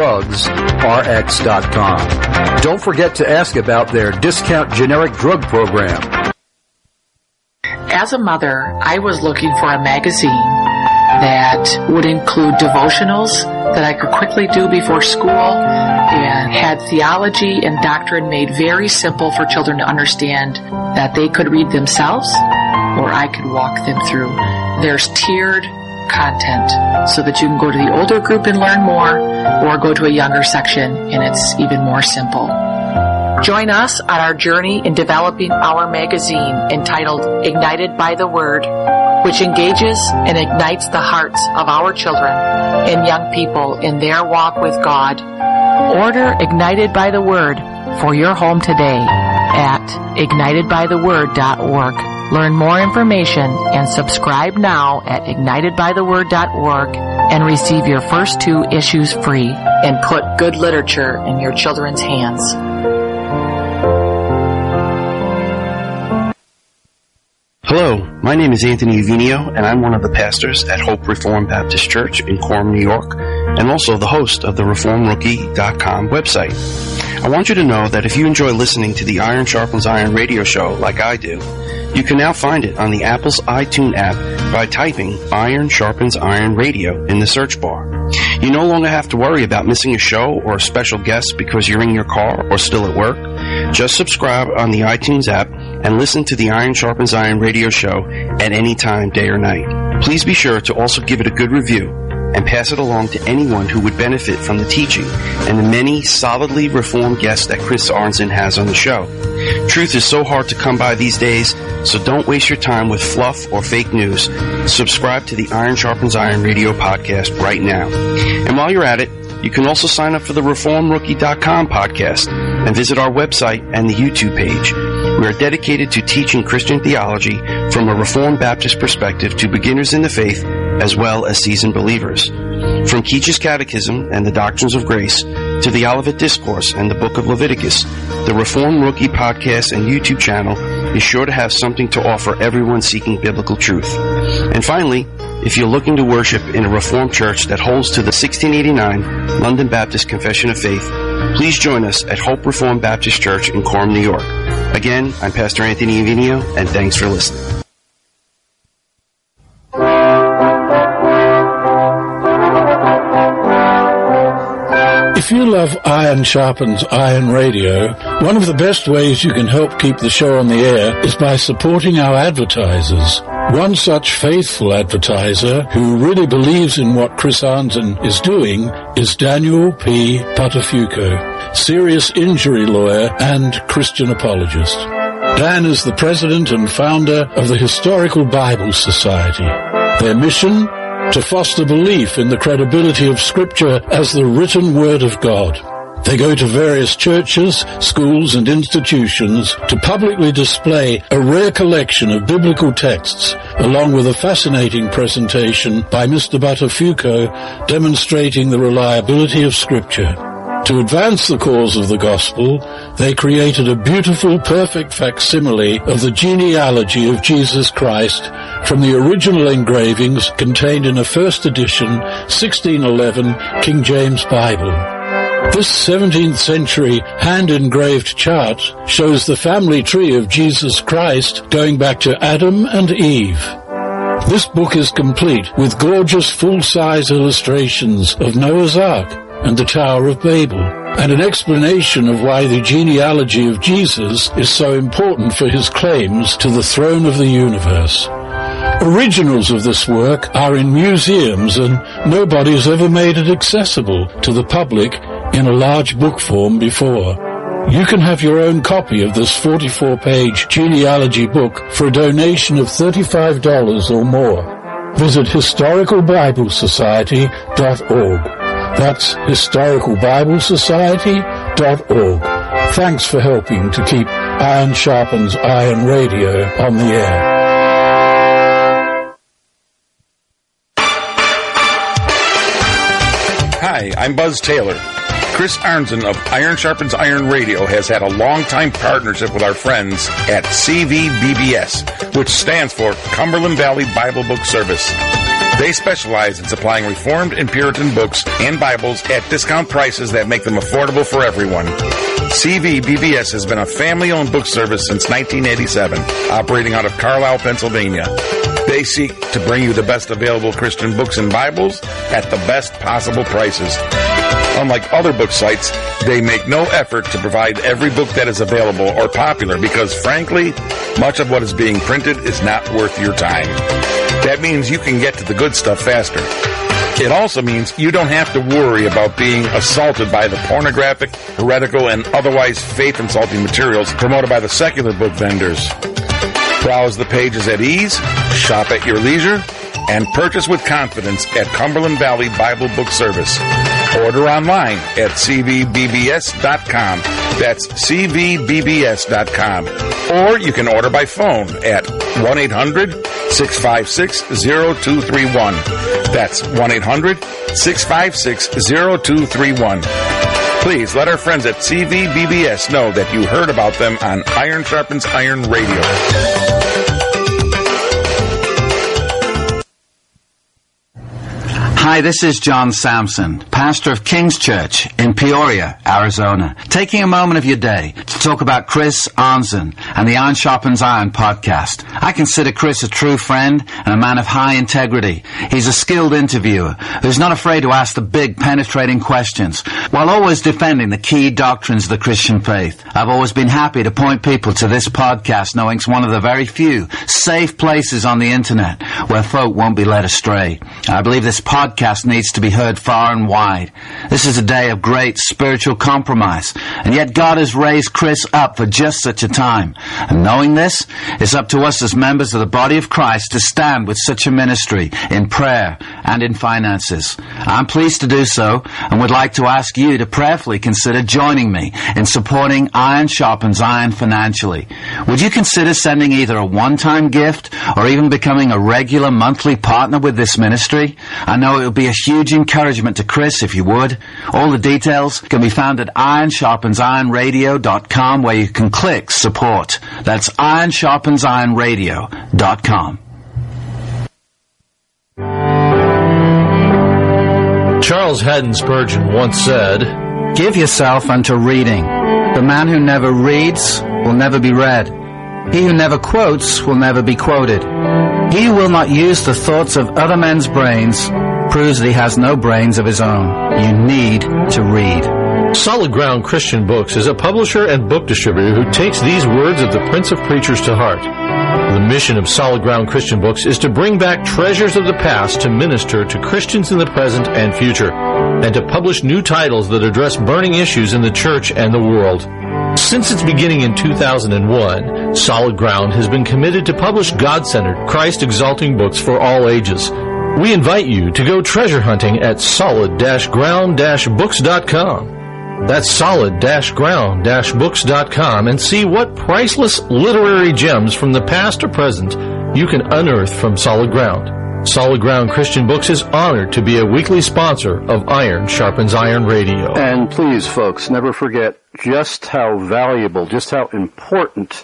drugsrx.com. Don't forget to ask about their discount generic drug program. As a mother, I was looking for a magazine that would include devotionals that I could quickly do before school and had theology and doctrine made very simple for children to understand that they could read themselves or I could walk them through. There's tiered content so that you can go to the older group and learn more or go to a younger section and it's even more simple. Join us on our journey in developing our magazine entitled Ignited by the Word, which engages and ignites the hearts of our children and young people in their walk with God. Order Ignited by the Word for your home today at ignitedbytheword.org. Learn more information and subscribe now at ignitedbytheword.org and receive your first 2 issues free and put good literature in your children's hands. Hello, my name is Anthony Uvinio, and I'm one of the pastors at Hope Reformed Baptist Church in Coram, New York, and also the host of the ReformRookie.com website. I want you to know that if you enjoy listening to the Iron Sharpens Iron radio show like I do, you can now find it on the Apple's iTunes app by typing Iron Sharpens Iron Radio in the search bar. You no longer have to worry about missing a show or a special guest because you're in your car or still at work. Just subscribe on the iTunes app and listen to the Iron Sharpens Iron radio show at any time, day or night. Please be sure to also give it a good review and pass it along to anyone who would benefit from the teaching and the many solidly reformed guests that Chris Arnzen has on the show. Truth is so hard to come by these days, so don't waste your time with fluff or fake news. Subscribe to the Iron Sharpens Iron radio podcast right now. And while you're at it, you can also sign up for the ReformRookie.com podcast and visit our website and the YouTube page. We are dedicated to teaching Christian theology from a Reformed Baptist perspective to beginners in the faith as well as seasoned believers. From Keach's Catechism and the Doctrines of Grace to the Olivet Discourse and the Book of Leviticus, the Reformed Rookie podcast and YouTube channel is sure to have something to offer everyone seeking biblical truth. And finally, if you're looking to worship in a Reformed church that holds to the 1689 London Baptist Confession of Faith, please join us at Hope Reformed Baptist Church in Coram, New York. Again, I'm Pastor Anthony Uvinio, and thanks for listening. If you love Iron Sharpens Iron Radio, one of the best ways you can help keep the show on the air is by supporting our advertisers. One such faithful advertiser who really believes in what Chris Arnzen is doing is Daniel P. Patafuco, serious injury lawyer and Christian apologist. Dan is the president and founder of the Historical Bible Society. Their mission? To foster belief in the credibility of Scripture as the written Word of God. They go to various churches, schools, and institutions to publicly display a rare collection of biblical texts, along with a fascinating presentation by Mr. Buttafuoco demonstrating the reliability of Scripture. To advance the cause of the gospel, they created a beautiful, perfect facsimile of the genealogy of Jesus Christ from the original engravings contained in a first edition 1611 King James Bible. This 17th century hand-engraved chart shows the family tree of Jesus Christ going back to Adam and Eve. This book is complete with gorgeous full-size illustrations of Noah's Ark and the Tower of Babel, and an explanation of why the genealogy of Jesus is so important for his claims to the throne of the universe. Originals of this work are in museums, and nobody's ever made it accessible to the public in a large book form before. You can have your own copy of this 44-page genealogy book for a donation of $35 or more. Visit historicalbiblesociety.org. That's historicalbiblesociety.org. Thanks for helping to keep Iron Sharpens Iron Radio on the air. Hi, I'm Buzz Taylor. Chris Arnzen of Iron Sharpens Iron Radio has had a long-time partnership with our friends at CVBBS, which stands for Cumberland Valley Bible Book Service. They specialize in supplying Reformed and Puritan books and Bibles at discount prices that make them affordable for everyone. CVBBS has been a family-owned book service since 1987, operating out of Carlisle, Pennsylvania. They seek to bring you the best available Christian books and Bibles at the best possible prices. Unlike other book sites, they make no effort to provide every book that is available or popular because, frankly, much of what is being printed is not worth your time. That means you can get to the good stuff faster. It also means you don't have to worry about being assaulted by the pornographic, heretical, and otherwise faith-insulting materials promoted by the secular book vendors. Browse the pages at ease, shop at your leisure, and purchase with confidence at Cumberland Valley Bible Book Service. Order online at cvbbs.com. That's cvbbs.com. Or you can order by phone at 1-800-656-0231. That's 1-800-656-0231. Please let our friends at CVBBS know that you heard about them on Iron Sharpens Iron Radio. Hi, this is John Sampson, pastor of King's Church in Peoria, Arizona, taking a moment of your day to talk about Chris Arnzen and the Iron Sharpens Iron podcast. I consider Chris a true friend and a man of high integrity. He's a skilled interviewer who's not afraid to ask the big, penetrating questions while always defending the key doctrines of the Christian faith. I've always been happy to point people to this podcast, knowing it's one of the very few safe places on the internet where folk won't be led astray. I believe this podcast needs to be heard far and wide. This is a day of great spiritual compromise, and yet God has raised Chris up for just such a time. And knowing this, it's up to us as members of the body of Christ to stand with such a ministry in prayer and in finances. I'm pleased to do so and would like to ask you to prayerfully consider joining me in supporting Iron Sharpens Iron financially. Would you consider sending either a one-time gift or even becoming a regular monthly partner with this ministry? I know it would be a huge encouragement to Chris if you would. All the details can be found at ironsharpensironradio.com, where you can click support. That's ironsharpensironradio.com. Charles Haddon Spurgeon once said, "Give yourself unto reading. The man who never reads will never be read. He who never quotes will never be quoted. He who will not use the thoughts of other men's brains proves that he has no brains of his own. You need to read." Solid Ground Christian Books is a publisher and book distributor who takes these words of the Prince of Preachers to heart. The mission of Solid Ground Christian Books is to bring back treasures of the past to minister to Christians in the present and future, and to publish new titles that address burning issues in the church and the world. Since its beginning in 2001, Solid Ground has been committed to publish God-centered, Christ-exalting books for all ages. We invite you to go treasure hunting at solid-ground-books.com. That's solid-ground-books.com, and see what priceless literary gems from the past or present you can unearth from Solid Ground. Solid Ground Christian Books is honored to be a weekly sponsor of Iron Sharpens Iron Radio. And please, folks, never forget just how valuable, just how important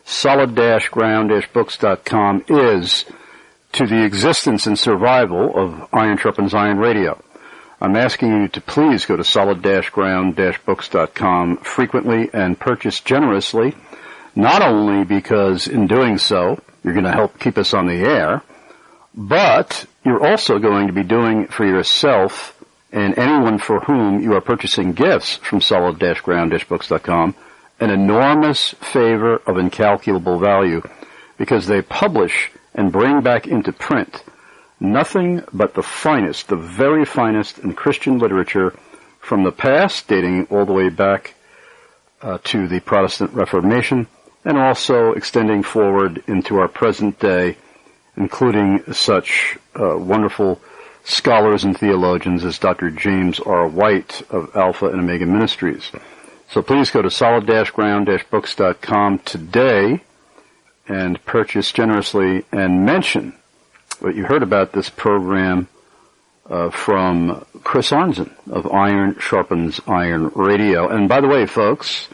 solid-ground-books.com is to the existence and survival of Iron Sharpens Iron Radio. I'm asking you to please go to solid-ground-books.com frequently and purchase generously, not only because in doing so you're going to help keep us on the air, but you're also going to be doing for yourself and anyone for whom you are purchasing gifts from solid-ground-books.com an enormous favor of incalculable value, because they publish and bring back into print nothing but the finest, the very finest in Christian literature from the past, dating all the way back to the Protestant Reformation, and also extending forward into our present day, including such wonderful scholars and theologians as Dr. James R. White of Alpha and Omega Ministries. So please go to solid-ground-books.com today and purchase generously, and mention what you heard about this program from Chris Arnzen of Iron Sharpens Iron Radio. And by the way, folks,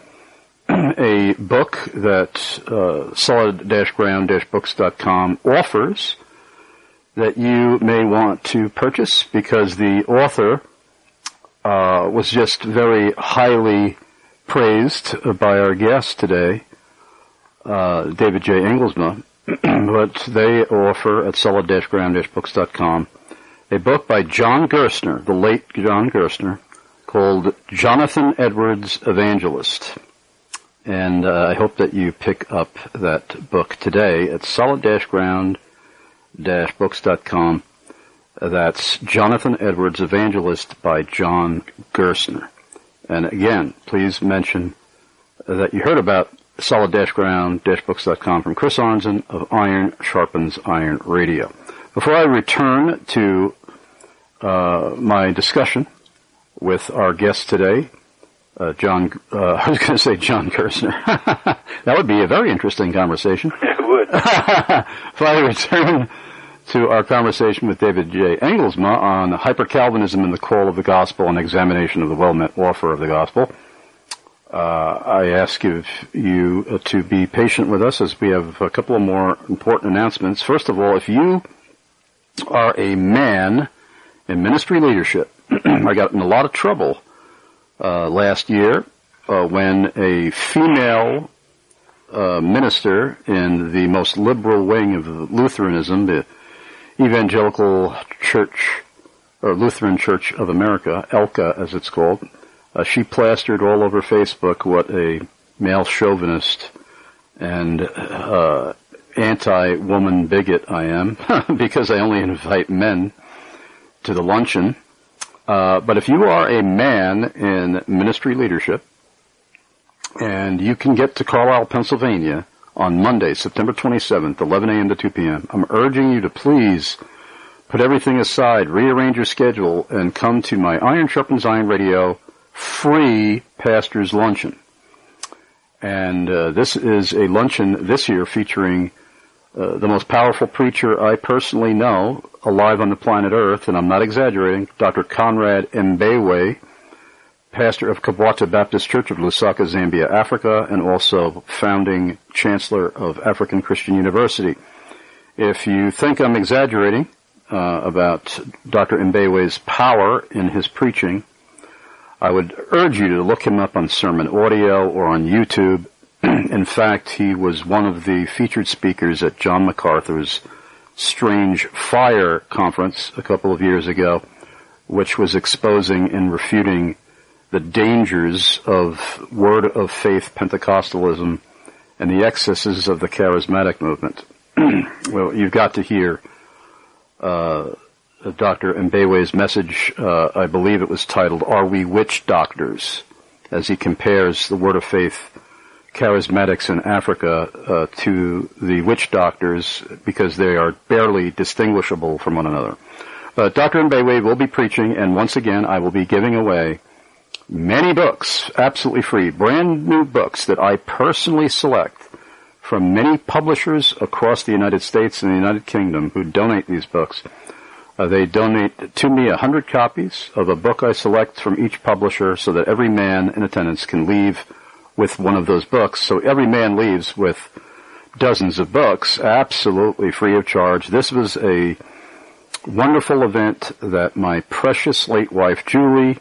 a book that solid-ground-books.com offers that you may want to purchase because the author was just very highly praised by our guest today, David J. Engelsma. But they offer at solid-ground-books.com a book by John Gerstner, the late John Gerstner, called Jonathan Edwards Evangelist. And I hope that you pick up that book today at solid-ground-books.com. That's Jonathan Edwards Evangelist by John Gerstner. And again, please mention that you heard about solid-ground-books.com from Chris Arnzen of Iron Sharpens Iron Radio. Before I return to my discussion with our guest today, I was going to say John Gerstner. That would be a very interesting conversation. It would. If I return to our conversation with David J. Engelsma on hyper-Calvinism and the call of the gospel and examination of the well-meant offer of the gospel, I ask you to be patient with us as we have a couple of more important announcements. First of all, if you are a man in ministry leadership, I got in a lot of trouble last year when a female minister in the most liberal wing of Lutheranism, the Evangelical Church, or Lutheran Church of America, ELCA as it's called, she plastered all over Facebook what a male chauvinist and anti-woman bigot I am, because I only invite men to the luncheon. But if you are a man in ministry leadership, and you can get to Carlisle, Pennsylvania on Monday, September 27th, 11 a.m. to 2 p.m., I'm urging you to please put everything aside, rearrange your schedule, and come to my Iron Sharpens Iron Radio free pastor's luncheon. And this is a luncheon this year featuring the most powerful preacher I personally know alive on the planet Earth, and I'm not exaggerating, Dr. Conrad Mbewe, pastor of Kabwata Baptist Church of Lusaka, Zambia, Africa, and also founding chancellor of African Christian University. If you think I'm exaggerating about Dr. Mbewe's power in his preaching, I would urge you to look him up on Sermon Audio or on YouTube. In fact, he was one of the featured speakers at John MacArthur's Strange Fire conference a couple of years ago, which was exposing and refuting the dangers of Word of Faith Pentecostalism and the excesses of the charismatic movement. Well, you've got to hear Dr. Mbewe's message. I believe it was titled, Are We Witch Doctors?, as he compares the Word of Faith charismatics in Africa to the witch doctors because they are barely distinguishable from one another. But Dr. Mbewe will be preaching, and once again I will be giving away many books, absolutely free, brand new books that I personally select from many publishers across the United States and the United Kingdom who donate these books. They donate to me 100 copies of a book I select from each publisher so that every man in attendance can leave with one of those books. So every man leaves with dozens of books, absolutely free of charge. This was a wonderful event that my precious late wife, Julie,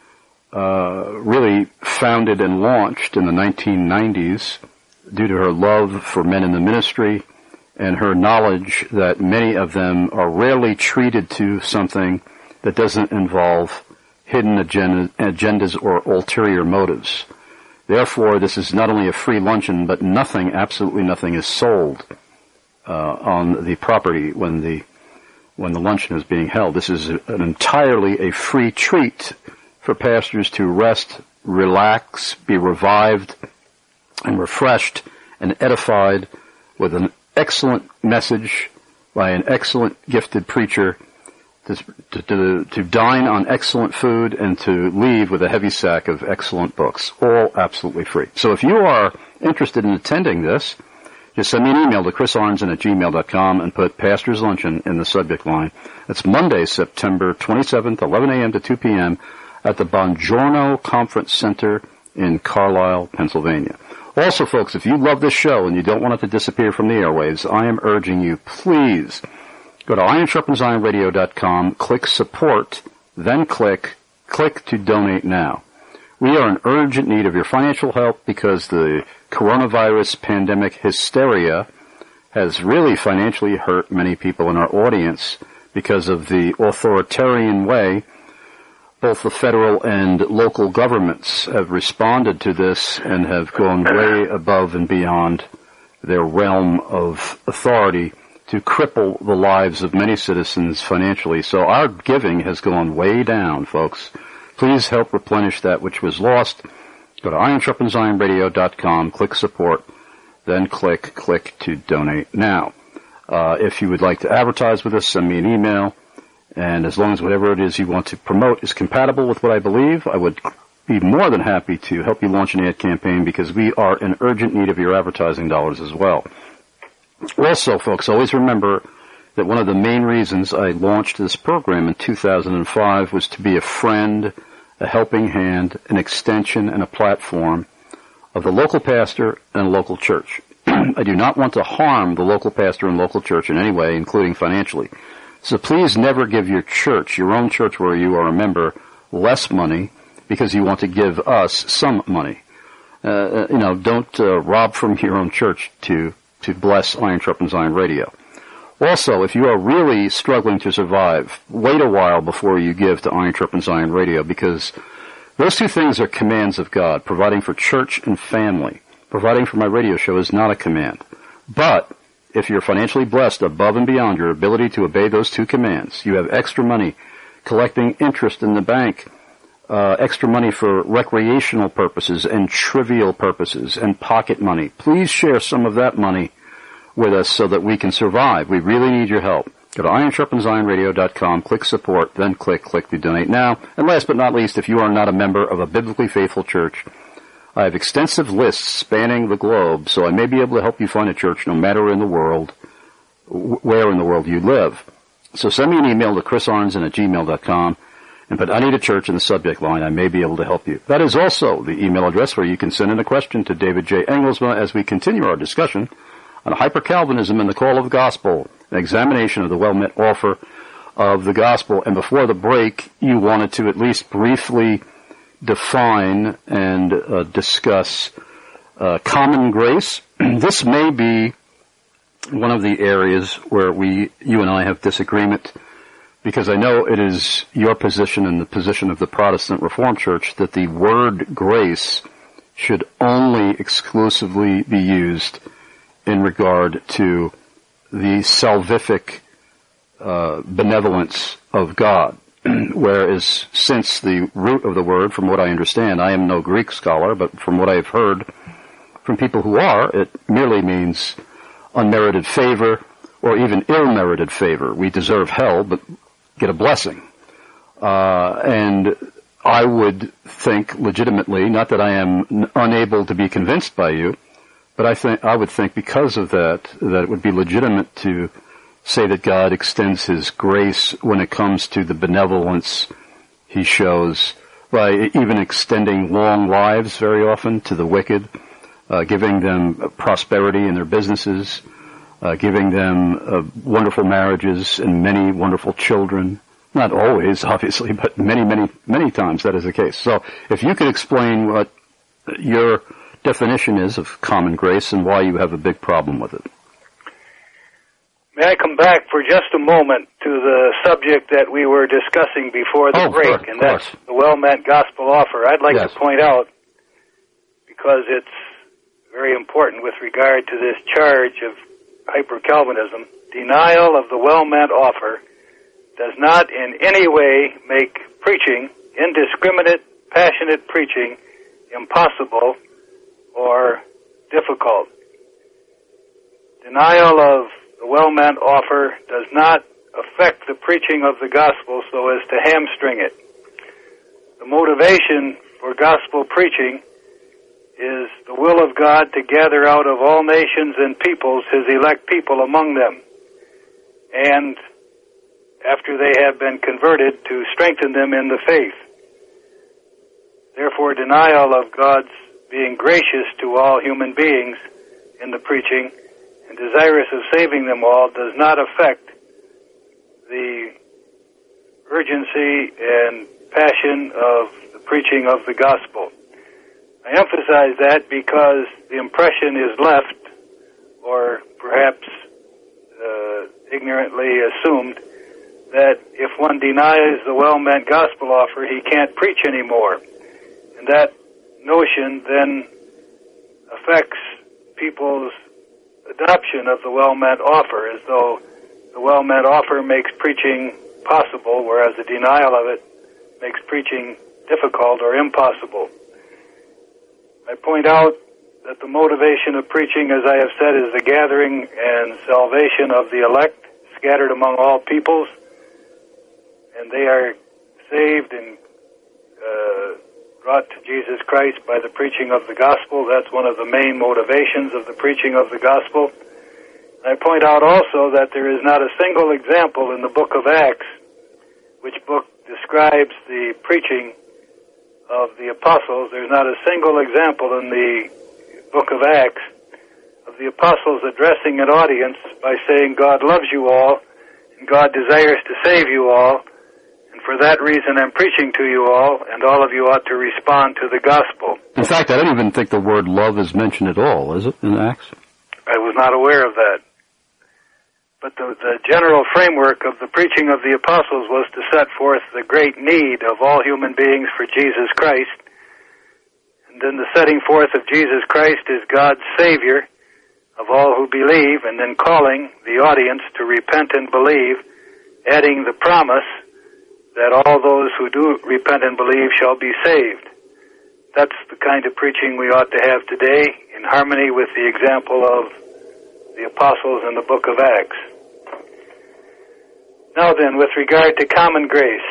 really founded and launched in the 1990s due to her love for men in the ministry and her knowledge that many of them are rarely treated to something that doesn't involve hidden agendas or ulterior motives. Therefore, this is not only a free luncheon, but nothing, absolutely nothing, is sold on the property when the luncheon is being held. This is an entirely a free treat for pastors to rest, relax, be revived, and refreshed and edified with an excellent message by an excellent gifted preacher, to dine on excellent food and to leave with a heavy sack of excellent books, all absolutely free. So if you are interested in attending this, just send me an email to chrisarnzen@gmail.com and put Pastor's Luncheon in the subject line. It's Monday, September 27th, 11 a.m. to 2 p.m. at the Bongiorno Conference Center in Carlisle, Pennsylvania. Also, folks, if you love this show and you don't want it to disappear from the airwaves, I am urging you, please Go to IronSharpensIronRadio.com, click support, then click to donate now. We are in urgent need of your financial help because the coronavirus pandemic hysteria has really financially hurt many people in our audience because of the authoritarian way both the federal and local governments have responded to this and have gone way above and beyond their realm of authority to cripple the lives of many citizens financially. So our giving has gone way down, folks. Please help replenish that which was lost. Go to IronSharpensIronRadio.com, click support, then click to donate now. If you would like to advertise with us, send me an email. And as long as whatever it is you want to promote is compatible with what I believe, I would be more than happy to help you launch an ad campaign because we are in urgent need of your advertising dollars as well. Also, folks, always remember that one of the main reasons I launched this program in 2005 was to be a friend, a helping hand, an extension, and a platform of the local pastor and local church. I do not want to harm the local pastor and local church in any way, including financially. So please never give your church, your own church where you are a member, less money because you want to give us some money. Don't rob from your own church to bless Iron Sharpens Iron Radio. Also, if you are really struggling to survive, wait a while before you give to Iron Sharpens Iron Radio because those two things are commands of God. Providing for church and family. Providing for my radio show is not a command. But if you're financially blessed above and beyond your ability to obey those two commands, you have extra money collecting interest in the bank, extra money for recreational purposes and trivial purposes and pocket money. Please share some of that money with us so that we can survive. We really need your help. Go to IronSharpensIronRadio.com, click support, then click to donate now. And last but not least, if you are not a member of a biblically faithful church, I have extensive lists spanning the globe, so I may be able to help you find a church no matter where in the world you live. So send me an email to chrisarnson@gmail.com and put I need a church in the subject line. I may be able to help you. That is also the email address where you can send in a question to David J. Engelsma as we continue our discussion on hyper-Calvinism and the call of the gospel, an examination of the well-meant offer of the gospel. And before the break, you wanted to at least briefly define and discuss common grace. This may be one of the areas where you and I have disagreement, because I know it is your position and the position of the Protestant Reformed Church that the word grace should only exclusively be used in regard to the salvific benevolence of God. Whereas since the root of the word, from what I understand, I am no Greek scholar, but from what I've heard from people who are, it merely means unmerited favor or even ill-merited favor. We deserve hell, but get a blessing. And I would think legitimately, not that I am unable to be convinced by you, but I would think because of that it would be legitimate to say that God extends His grace when it comes to the benevolence He shows by even extending long lives very often to the wicked, giving them prosperity in their businesses, giving them wonderful marriages and many wonderful children. Not always, obviously, but many times that is the case. So if you could explain what your definition is of common grace and why you have a big problem with it. May I come back for just a moment to the subject that we were discussing before the break, and that's the well-meant gospel offer. I'd like to point out, because it's very important with regard to this charge of hyper-Calvinism, denial of the well-meant offer does not in any way make preaching, indiscriminate, passionate preaching, impossible or difficult. Denial of the well-meant offer does not affect the preaching of the gospel so as to hamstring it. The motivation for gospel preaching is the will of God to gather out of all nations and peoples His elect people among them, and after they have been converted, to strengthen them in the faith. Therefore, denial of God's being gracious to all human beings in the preaching and desirous of saving them all does not affect the urgency and passion of the preaching of the gospel. I emphasize that because the impression is left, or perhaps ignorantly assumed, that if one denies the well-meant gospel offer, he can't preach anymore. And that notion then affects people's adoption of the well-meant offer, as though the well-meant offer makes preaching possible, whereas the denial of it makes preaching difficult or impossible. I point out that the motivation of preaching, as I have said, is the gathering and salvation of the elect scattered among all peoples, and they are saved and brought to Jesus Christ by the preaching of the gospel. That's one of the main motivations of the preaching of the gospel. I point out also that there is not a single example in the book of Acts, which book describes the preaching of the apostles. There's not a single example in the book of Acts of the apostles addressing an audience by saying, God loves you all, and God desires to save you all, and for that reason I'm preaching to you all, and all of you ought to respond to the gospel. In fact, I don't even think the word love is mentioned at all, is it, in Acts? I was not aware of that. But the general framework of the preaching of the apostles was to set forth the great need of all human beings for Jesus Christ. And then the setting forth of Jesus Christ is God's Savior of all who believe, and then calling the audience to repent and believe, adding the promise that all those who do repent and believe shall be saved. That's the kind of preaching we ought to have today, in harmony with the example of the apostles in the book of Acts. Now then, with regard to common grace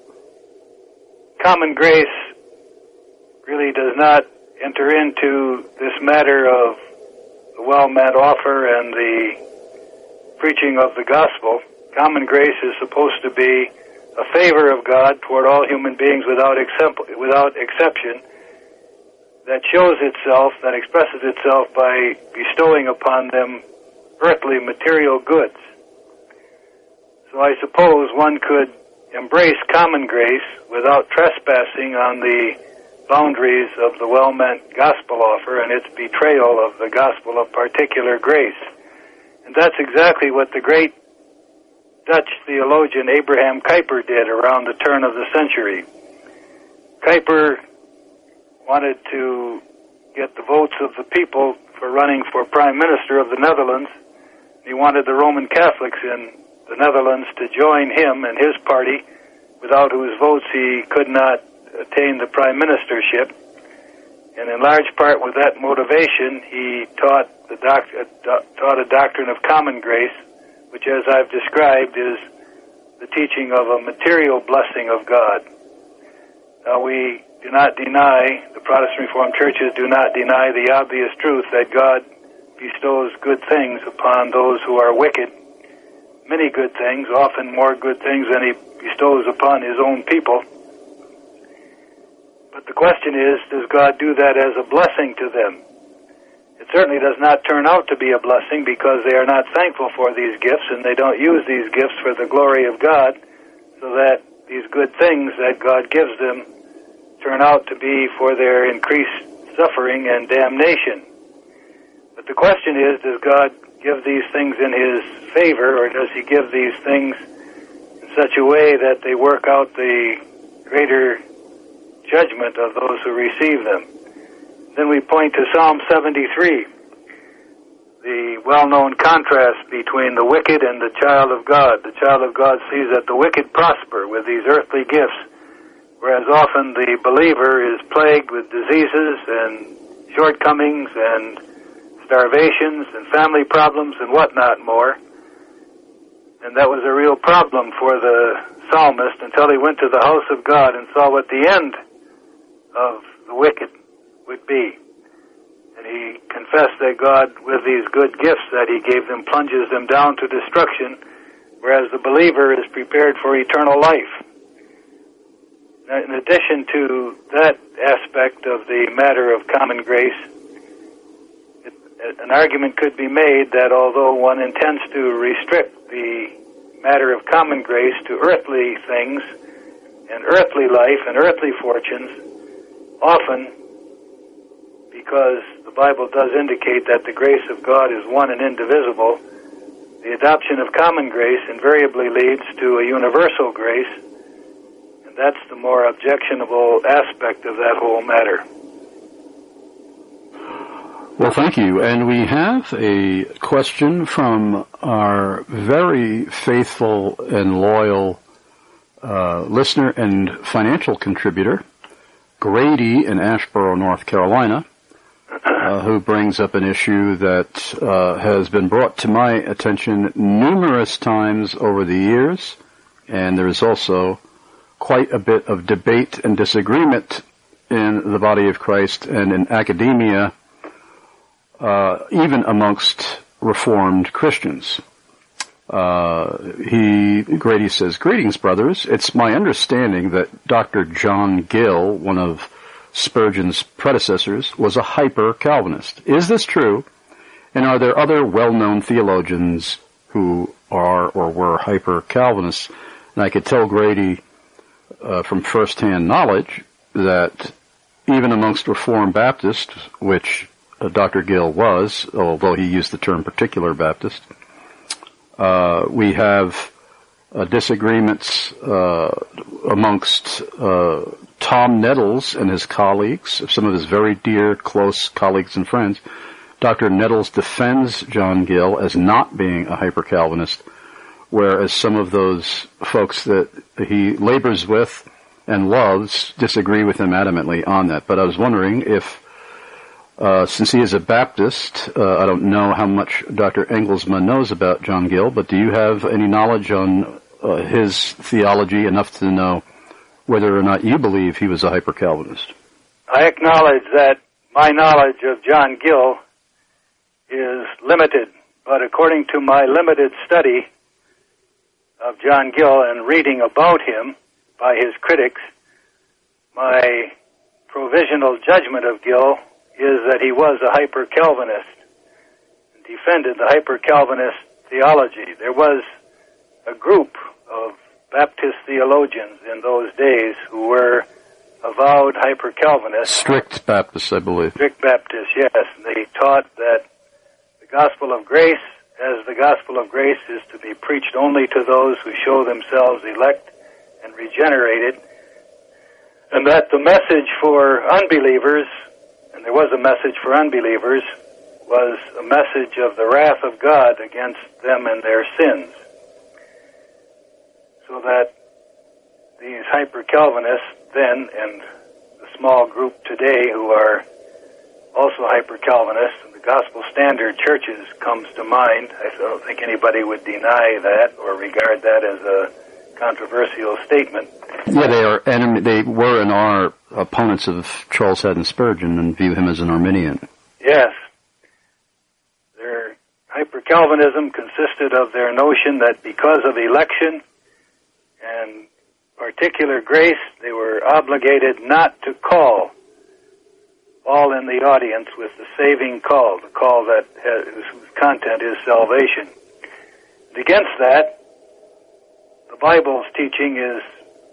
really does not enter into this matter of the well-meant offer and the preaching of the gospel. Common grace is supposed to be a favor of God toward all human beings without exception, that shows itself, that expresses itself by bestowing upon them earthly material goods. So I suppose one could embrace common grace without trespassing on the boundaries of the well-meant gospel offer and its betrayal of the gospel of particular grace. And that's exactly what the great Dutch theologian Abraham Kuyper did around the turn of the century. Kuyper wanted to get the votes of the people for running for Prime Minister of the Netherlands. He wanted the Roman Catholics in the Netherlands to join him and his party, without whose votes he could not attain the prime ministership. And in large part with that motivation, he taught a doctrine of common grace, which, as I've described, is the teaching of a material blessing of God. Now, we do not deny, the Protestant Reformed churches do not deny the obvious truth that God bestows good things upon those who are wicked. Many good things, often more good things than he bestows upon his own people. But the question is, does God do that as a blessing to them? It certainly does not turn out to be a blessing because they are not thankful for these gifts and they don't use these gifts for the glory of God, so that these good things that God gives them turn out to be for their increased suffering and damnation. But the question is, does God give these things in his favor, or does he give these things in such a way that they work out the greater judgment of those who receive them? Then we point to Psalm 73, the well-known contrast between the wicked and the child of God. The child of God sees that the wicked prosper with these earthly gifts, whereas often the believer is plagued with diseases and shortcomings and starvations and family problems and whatnot more. And that was a real problem for the psalmist until he went to the house of God and saw what the end of the wicked would be. And he confessed that God, with these good gifts that he gave them, plunges them down to destruction, whereas the believer is prepared for eternal life. Now, in addition to that aspect of the matter of common grace, an argument could be made that although one intends to restrict the matter of common grace to earthly things and earthly life and earthly fortunes, often because the Bible does indicate that the grace of God is one and indivisible, the adoption of common grace invariably leads to a universal grace, and that's the more objectionable aspect of that whole matter. Well, thank you. And we have a question from our very faithful and loyal listener and financial contributor, Grady in Asheboro, North Carolina, who brings up an issue that has been brought to my attention numerous times over the years, and there is also quite a bit of debate and disagreement in the body of Christ and in academia, even amongst Reformed Christians. Grady says, "Greetings, brothers. It's my understanding that Dr. John Gill, one of Spurgeon's predecessors, was a hyper-Calvinist. Is this true? And are there other well-known theologians who are or were hyper-Calvinists?" And I could tell Grady from first-hand knowledge that even amongst Reformed Baptists, which Dr. Gill was, although he used the term particular Baptist, we have disagreements amongst Tom Nettles and his colleagues, some of his very dear, close colleagues and friends. Dr. Nettles defends John Gill as not being a hyper-Calvinist, whereas some of those folks that he labors with and loves disagree with him adamantly on that. But I was wondering if, since he is a Baptist, I don't know how much Dr. Engelsma knows about John Gill, but do you have any knowledge on his theology, enough to know whether or not you believe he was a hyper-Calvinist? I acknowledge that my knowledge of John Gill is limited, but according to my limited study of John Gill and reading about him by his critics, my provisional judgment of Gill is that he was a hyper-Calvinist and defended the hyper-Calvinist theology. There was a group of Baptist theologians in those days who were avowed hyper-Calvinists. Strict Baptists, I believe. Strict Baptists, yes. They taught that the gospel of grace, as the gospel of grace, is to be preached only to those who show themselves elect and regenerated, and that the message for unbelievers, and there was a message for unbelievers, was a message of the wrath of God against them and their sins. So that these hyper-Calvinists then, and the small group today who are also hyper-Calvinists, and the Gospel Standard churches comes to mind. I don't think anybody would deny that or regard that as a controversial statement. Yeah, they were and are opponents of Charles Haddon Spurgeon and view him as an Arminian. Yes. Their hyper-Calvinism consisted of their notion that because of election and particular grace, they were obligated not to call all in the audience with the saving call, the call that whose content is salvation. And against that, the Bible's teaching is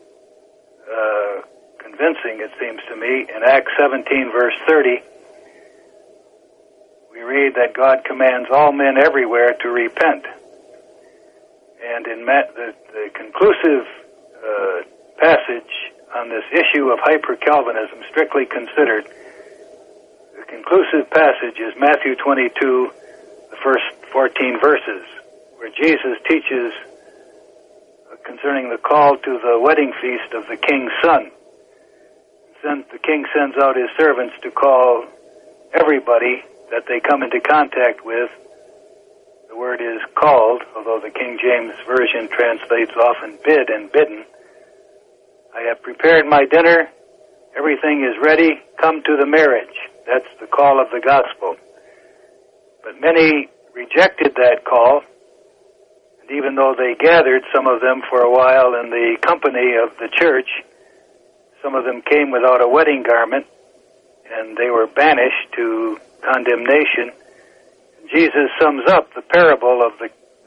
convincing, it seems to me. In Acts 17, verse 30, we read that God commands all men everywhere to repent. And in the conclusive passage on this issue of hyper-Calvinism, strictly considered, the conclusive passage is Matthew 22, the first 14 verses, where Jesus teaches concerning the call to the wedding feast of the king's son. The king sends out his servants to call everybody that they come into contact with. The word is called, although the King James Version translates often bid and bidden. I have prepared my dinner. Everything is ready. Come to the marriage. That's the call of the gospel. But many rejected that call. And even though they gathered, some of them for a while in the company of the church, some of them came without a wedding garment, and they were banished to condemnation. Jesus sums up the parable of the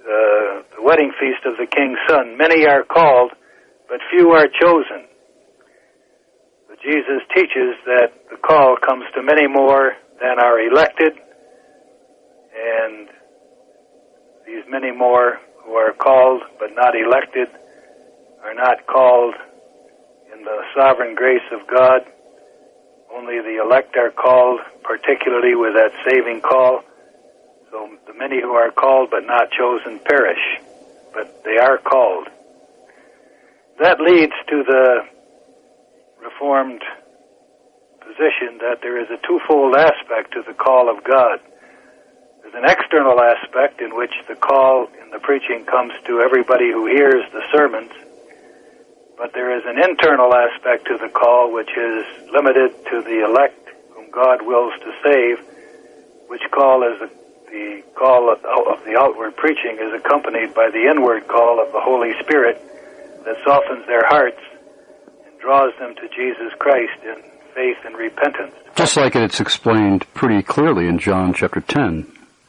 the wedding feast of the King's Son. Many are called, but few are chosen. But Jesus teaches that the call comes to many more than are elected, and these many more who are called but not elected are not called in the sovereign grace of God. Only the elect are called, particularly with that saving call. So the many who are called but not chosen perish, but they are called. That leads to the Reformed position that there is a twofold aspect to the call of God. There's an external aspect in which the call in the preaching comes to everybody who hears the sermons, but there is an internal aspect to the call which is limited to the elect whom God wills to save, which call is the call of the outward preaching is accompanied by the inward call of the Holy Spirit that softens their hearts and draws them to Jesus Christ in faith and repentance. Just like it's explained pretty clearly in John chapter 10,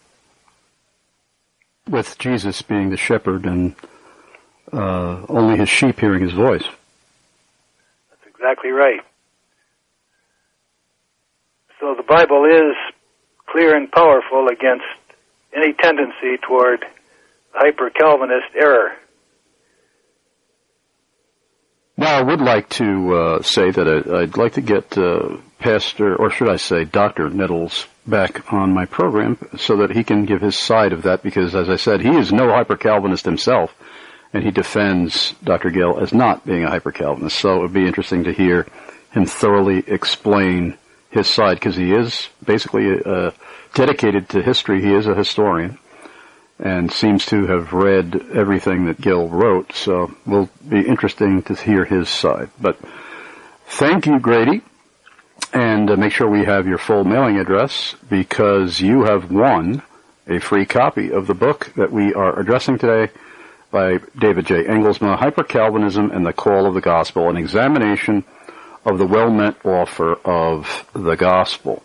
with Jesus being the shepherd and only his sheep hearing his voice. That's exactly right. So the Bible is clear and powerful against any tendency toward hyper-Calvinist error. Now, I would like to say that I'd like to get Pastor, or should I say Dr. Nettles, back on my program so that he can give his side of that, because, as I said, he is no hyper-Calvinist himself, and he defends Dr. Gill as not being a hyper-Calvinist. So it would be interesting to hear him thoroughly explain his side, because he is basically dedicated to history. He is a historian and seems to have read everything that Gill wrote, so it will be interesting to hear his side. But thank you, Grady, and make sure we have your full mailing address, because you have won a free copy of the book that we are addressing today by David J. Engelsma, Hyper-Calvinism and the Call of the Gospel, an examination of the well-meant offer of the gospel.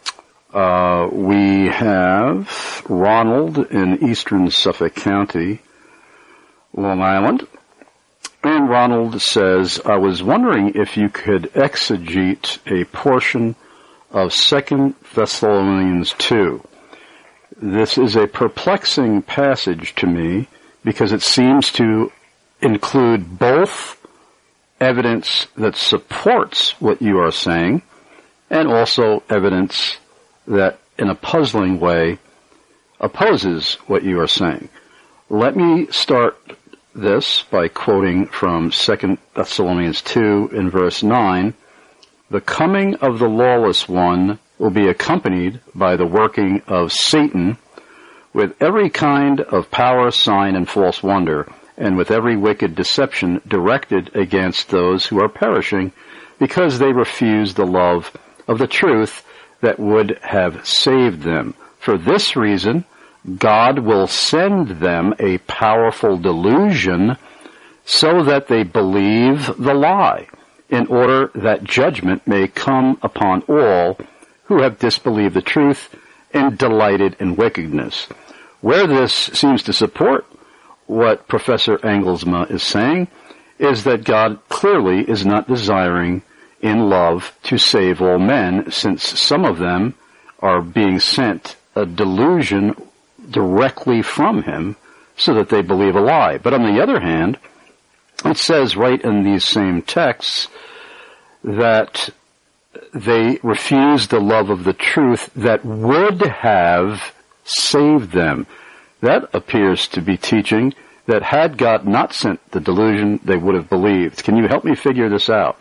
We have Ronald in eastern Suffolk County, Long Island. And Ronald says, I was wondering if you could exegete a portion of 2 Thessalonians 2. This is a perplexing passage to me because it seems to include both evidence that supports what you are saying and also evidence that in a puzzling way opposes what you are saying. Let me start this by quoting from 2 Thessalonians 2 in verse 9. The coming of the lawless one will be accompanied by the working of Satan with every kind of power, sign, and false wonder, and with every wicked deception directed against those who are perishing, because they refuse the love of the truth that would have saved them. For this reason, God will send them a powerful delusion so that they believe the lie, in order that judgment may come upon all who have disbelieved the truth and delighted in wickedness. Where this seems to support what Professor Engelsma is saying is that God clearly is not desiring in love to save all men, since some of them are being sent a delusion directly from him so that they believe a lie. But on the other hand, it says right in these same texts that they refuse the love of the truth that would have saved them. That appears to be teaching that had God not sent the delusion, they would have believed. Can you help me figure this out?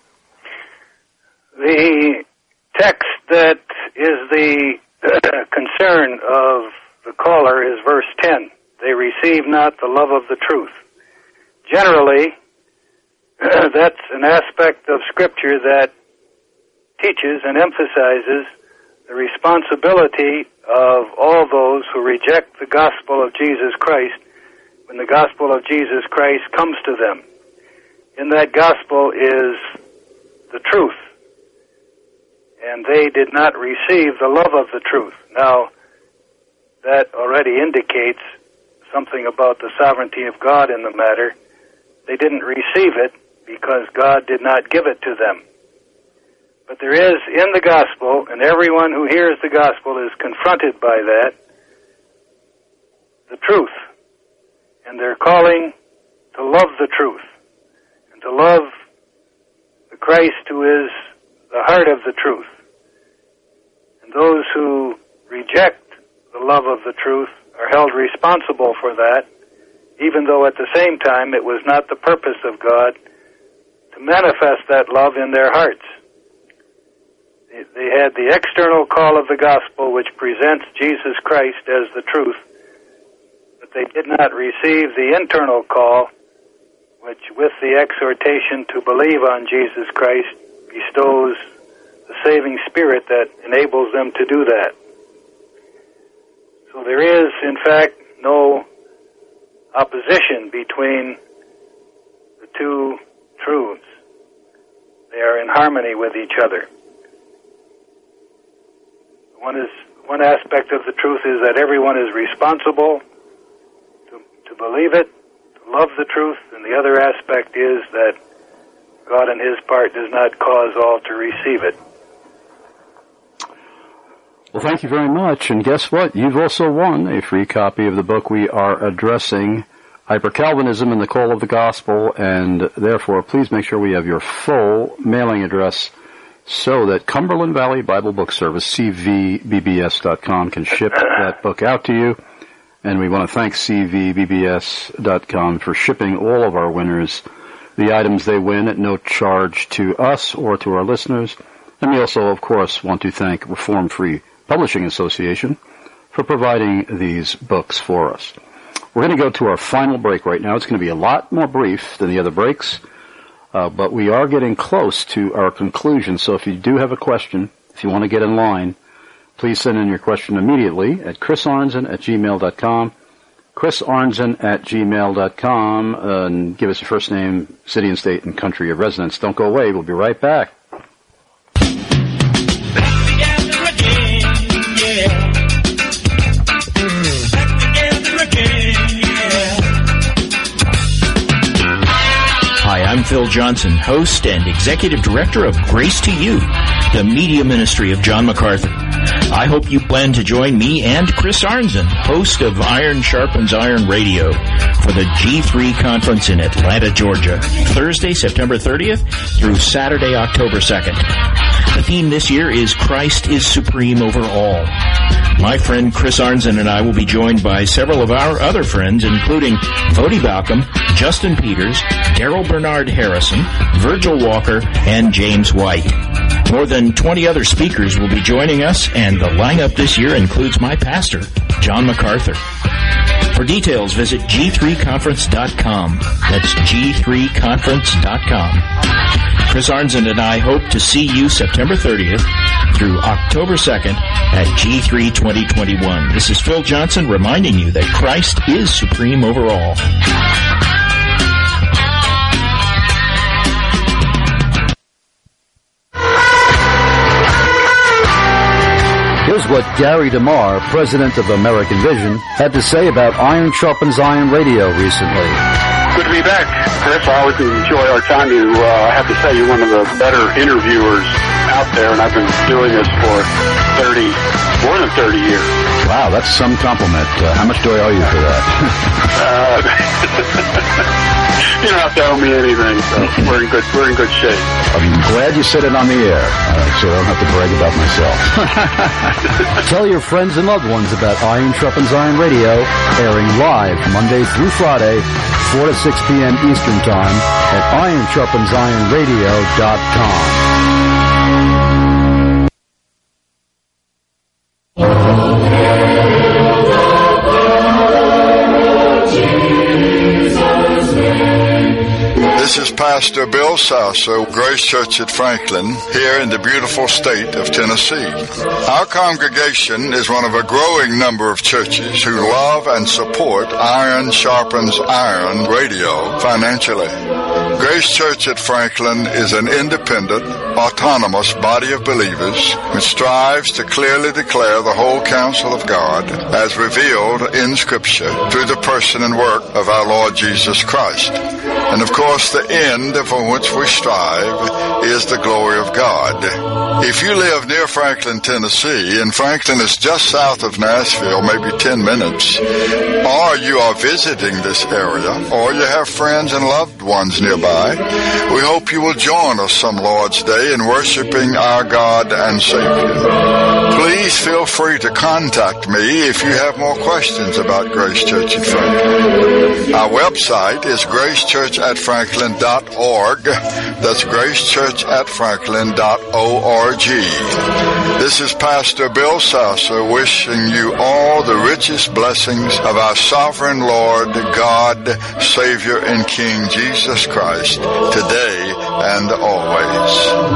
The text that is the concern of the caller is verse 10. They receive not the love of the truth. Generally, that's an aspect of Scripture that teaches and emphasizes the responsibility of all those who reject the gospel of Jesus Christ when the gospel of Jesus Christ comes to them. In that gospel is the truth, and they did not receive the love of the truth. Now, that already indicates something about the sovereignty of God in the matter, they didn't receive it because God did not give it to them. But there is in the gospel, and everyone who hears the gospel is confronted by that, the truth. And they're calling to love the truth, and to love the Christ who is the heart of the truth. And those who reject the love of the truth are held responsible for that, even though at the same time it was not the purpose of God to manifest that love in their hearts. They had the external call of the gospel, which presents Jesus Christ as the truth, but they did not receive the internal call, which with the exhortation to believe on Jesus Christ bestows the saving spirit that enables them to do that. So there is, in fact, no opposition between the two truths. They are in harmony with each other. One aspect of the truth is that everyone is responsible to believe it, to love the truth, and the other aspect is that God on His part does not cause all to receive it. Well, thank you very much. And guess what? You've also won a free copy of the book we are addressing, Hyper-Calvinism and the Call of the Gospel, and therefore please make sure we have your full mailing address so that Cumberland Valley Bible Book Service, cvbbs.com, can ship that book out to you. And we want to thank cvbbs.com for shipping all of our winners the items they win at no charge to us or to our listeners. And we also, of course, want to thank Reform Free Publishing Association for providing these books for us. We're going to go to our final break right now. It's going to be a lot more brief than the other breaks, but we are getting close to our conclusion. So if you do have a question, if you want to get in line, please send in your question immediately at chrisarnzen@gmail.com, chrisarnzen@gmail.com, and give us your first name, city and state, and country of residence. Don't go away. We'll be right back. Hi, I'm Phil Johnson, host and executive director of Grace to You, the media ministry of John MacArthur. I hope you plan to join me and Chris Arnzen, host of Iron Sharpens Iron Radio, for the G3 conference in Atlanta, Georgia, Thursday, September 30th through Saturday, October 2nd. The theme this year is Christ is Supreme Over All. My friend Chris Arnzen and I will be joined by several of our other friends, including Vodi Balcom, Justin Peters, Daryl Bernard Harrison, Virgil Walker, and James White. More than 20 other speakers will be joining us, and the lineup this year includes my pastor, John MacArthur. For details, visit g3conference.com. That's g3conference.com. Chris Arnzen and I hope to see you September 30th through October 2nd at G3 2021. This is Phil Johnson reminding you that Christ is supreme over all. Here's what Gary DeMar, president of American Vision, had to say about Iron Sharpens Iron Radio recently. Good to be back, Chris. I always enjoy our time. I have to say, you're one of the better interviewers out there, and I've been doing this for more than 30 years. Wow, that's some compliment. How much do I owe you for that? You don't have to owe me anything, so we're in good shape. I'm glad you said it on the air, so I don't have to brag about myself. Tell your friends and loved ones about Iron Sharpens Iron Radio, airing live Monday through Friday, 4 to 6 p.m. Eastern Time at ironsharpensironradio.com. This is Pastor Bill Sasso, Grace Church at Franklin, here in the beautiful state of Tennessee. Our congregation is one of a growing number of churches who love and support Iron Sharpens Iron Radio financially. Grace Church at Franklin is an independent, autonomous body of believers which strives to clearly declare the whole counsel of God as revealed in Scripture through the person and work of our Lord Jesus Christ. And of course, the end for which we strive is the glory of God. If you live near Franklin, Tennessee, and Franklin is just south of Nashville, maybe 10 minutes, or you are visiting this area, or you have friends and loved ones nearby, we hope you will join us some Lord's Day in worshiping our God and Savior. Please feel free to contact me if you have more questions about Grace Church at Franklin. Our website is gracechurchatfranklin.org. That's gracechurchatfranklin.org. This is Pastor Bill Sasser wishing you all the richest blessings of our sovereign Lord, God, Savior, and King Jesus Christ, today and always.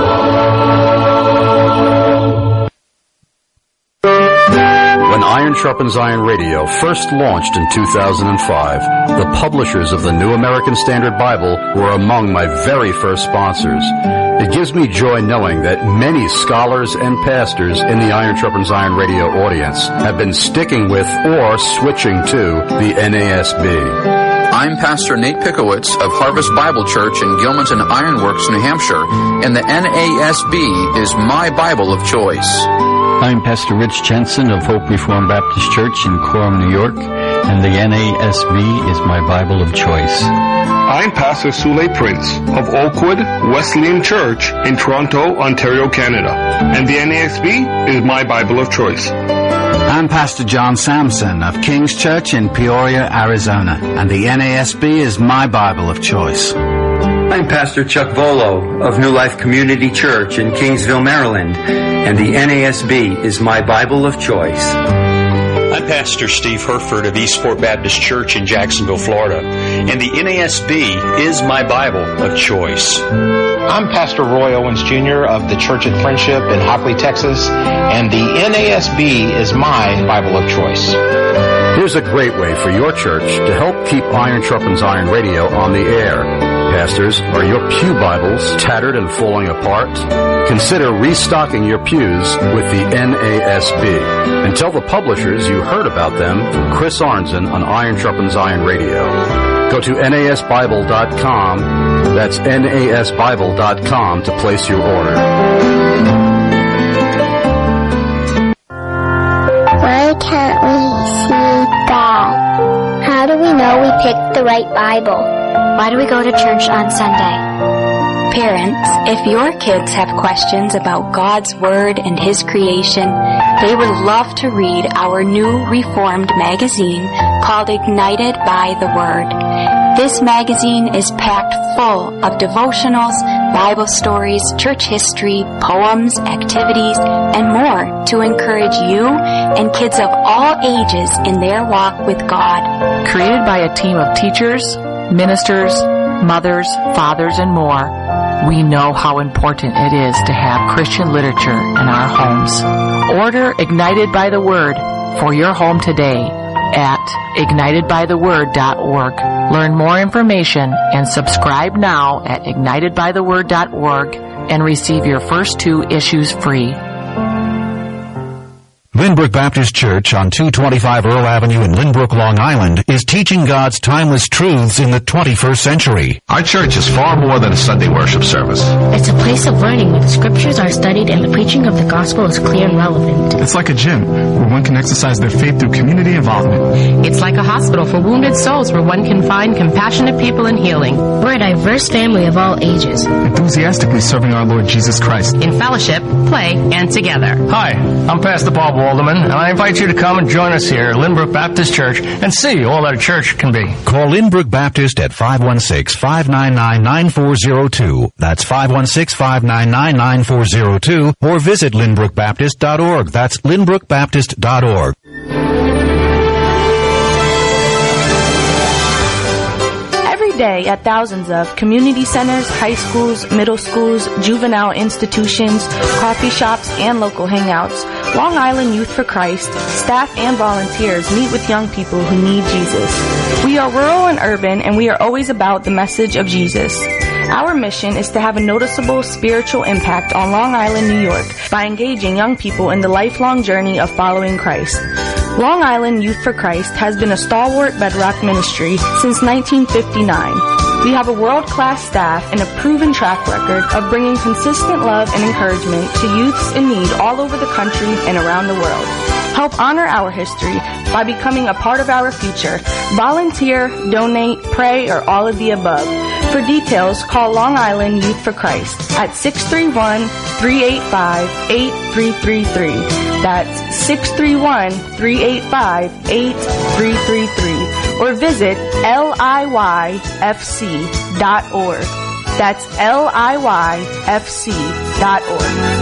When Iron Sharpens Iron Radio first launched in 2005, the publishers of the New American Standard Bible were among my very first sponsors. It gives me joy knowing that many scholars and pastors in the Iron Sharpens Iron Radio audience have been sticking with or switching to the NASB. I'm Pastor Nate Pickowitz of Harvest Bible Church in Gilmanton Ironworks, New Hampshire, and the NASB is my Bible of choice. I'm Pastor Rich Jensen of Hope Reformed Baptist Church in Coram, New York, and the NASB is my Bible of choice. I'm Pastor Sule Prince of Oakwood Wesleyan Church in Toronto, Ontario, Canada, and the NASB is my Bible of choice. I'm Pastor John Sampson of King's Church in Peoria, Arizona, and the NASB is my Bible of choice. I'm Pastor Chuck Volo of New Life Community Church in Kingsville, Maryland, and the NASB is my Bible of choice. I'm Pastor Steve Herford of Eastport Baptist Church in Jacksonville, Florida, and the NASB is my Bible of choice. I'm Pastor Roy Owens Jr. of the Church at Friendship in Hockley, Texas, and the NASB is my Bible of choice. Here's a great way for your church to help keep Iron Sharpens Iron Radio on the air. Pastors, are your pew Bibles tattered and falling apart? Consider restocking your pews with the NASB. And tell the publishers you heard about them from Chris Arnzen on Iron Sharpens Iron Radio. Go to NASBible.com, that's NASBible.com to place your order. Why can't we see God? How do we know we picked the right Bible? Why do we go to church on Sunday? Parents, if your kids have questions about God's Word and His creation, they would love to read our new Reformed magazine called Ignited by the Word. This magazine is packed full of devotionals, Bible stories, church history, poems, activities, and more to encourage you and kids of all ages in their walk with God. Created by a team of teachers, ministers, mothers, fathers, and more, we know how important it is to have Christian literature in our homes. Order Ignited by the Word for your home today at ignitedbytheword.org. Learn more information and subscribe now at ignitedbytheword.org and receive your first 2 issues free. Lynbrook Baptist Church on 225 Earl Avenue in Lynbrook, Long Island is teaching God's timeless truths in the 21st century. Our church is far more than a Sunday worship service. It's a place of learning where the scriptures are studied and the preaching of the gospel is clear and relevant. It's like a gym where one can exercise their faith through community involvement. It's like a hospital for wounded souls where one can find compassionate people and healing. We're a diverse family of all ages, enthusiastically serving our Lord Jesus Christ in fellowship, play, and together. Hi, I'm Pastor Bob Walderman, and I invite you to come and join us here at Lynbrook Baptist Church and see all that a church can be. Call Lynbrook Baptist at 516-599-9402. That's 516-599-9402. Or visit lynbrookbaptist.org. That's lynbrookbaptist.org. Every day at thousands of community centers, high schools, middle schools, juvenile institutions, coffee shops, and local hangouts, Long Island Youth for Christ, staff and volunteers meet with young people who need Jesus. We are rural and urban, and we are always about the message of Jesus. Our mission is to have a noticeable spiritual impact on Long Island, New York by engaging young people in the lifelong journey of following Christ. Long Island Youth for Christ has been a stalwart bedrock ministry since 1959. We have a world-class staff and a proven track record of bringing consistent love and encouragement to youths in need all over the country and around the world. Help honor our history by becoming a part of our future. Volunteer, donate, pray, or all of the above. For details, call Long Island Youth for Christ at 631-385-8333. That's 631-385-8333. Or visit liyfc.org. That's liyfc.org.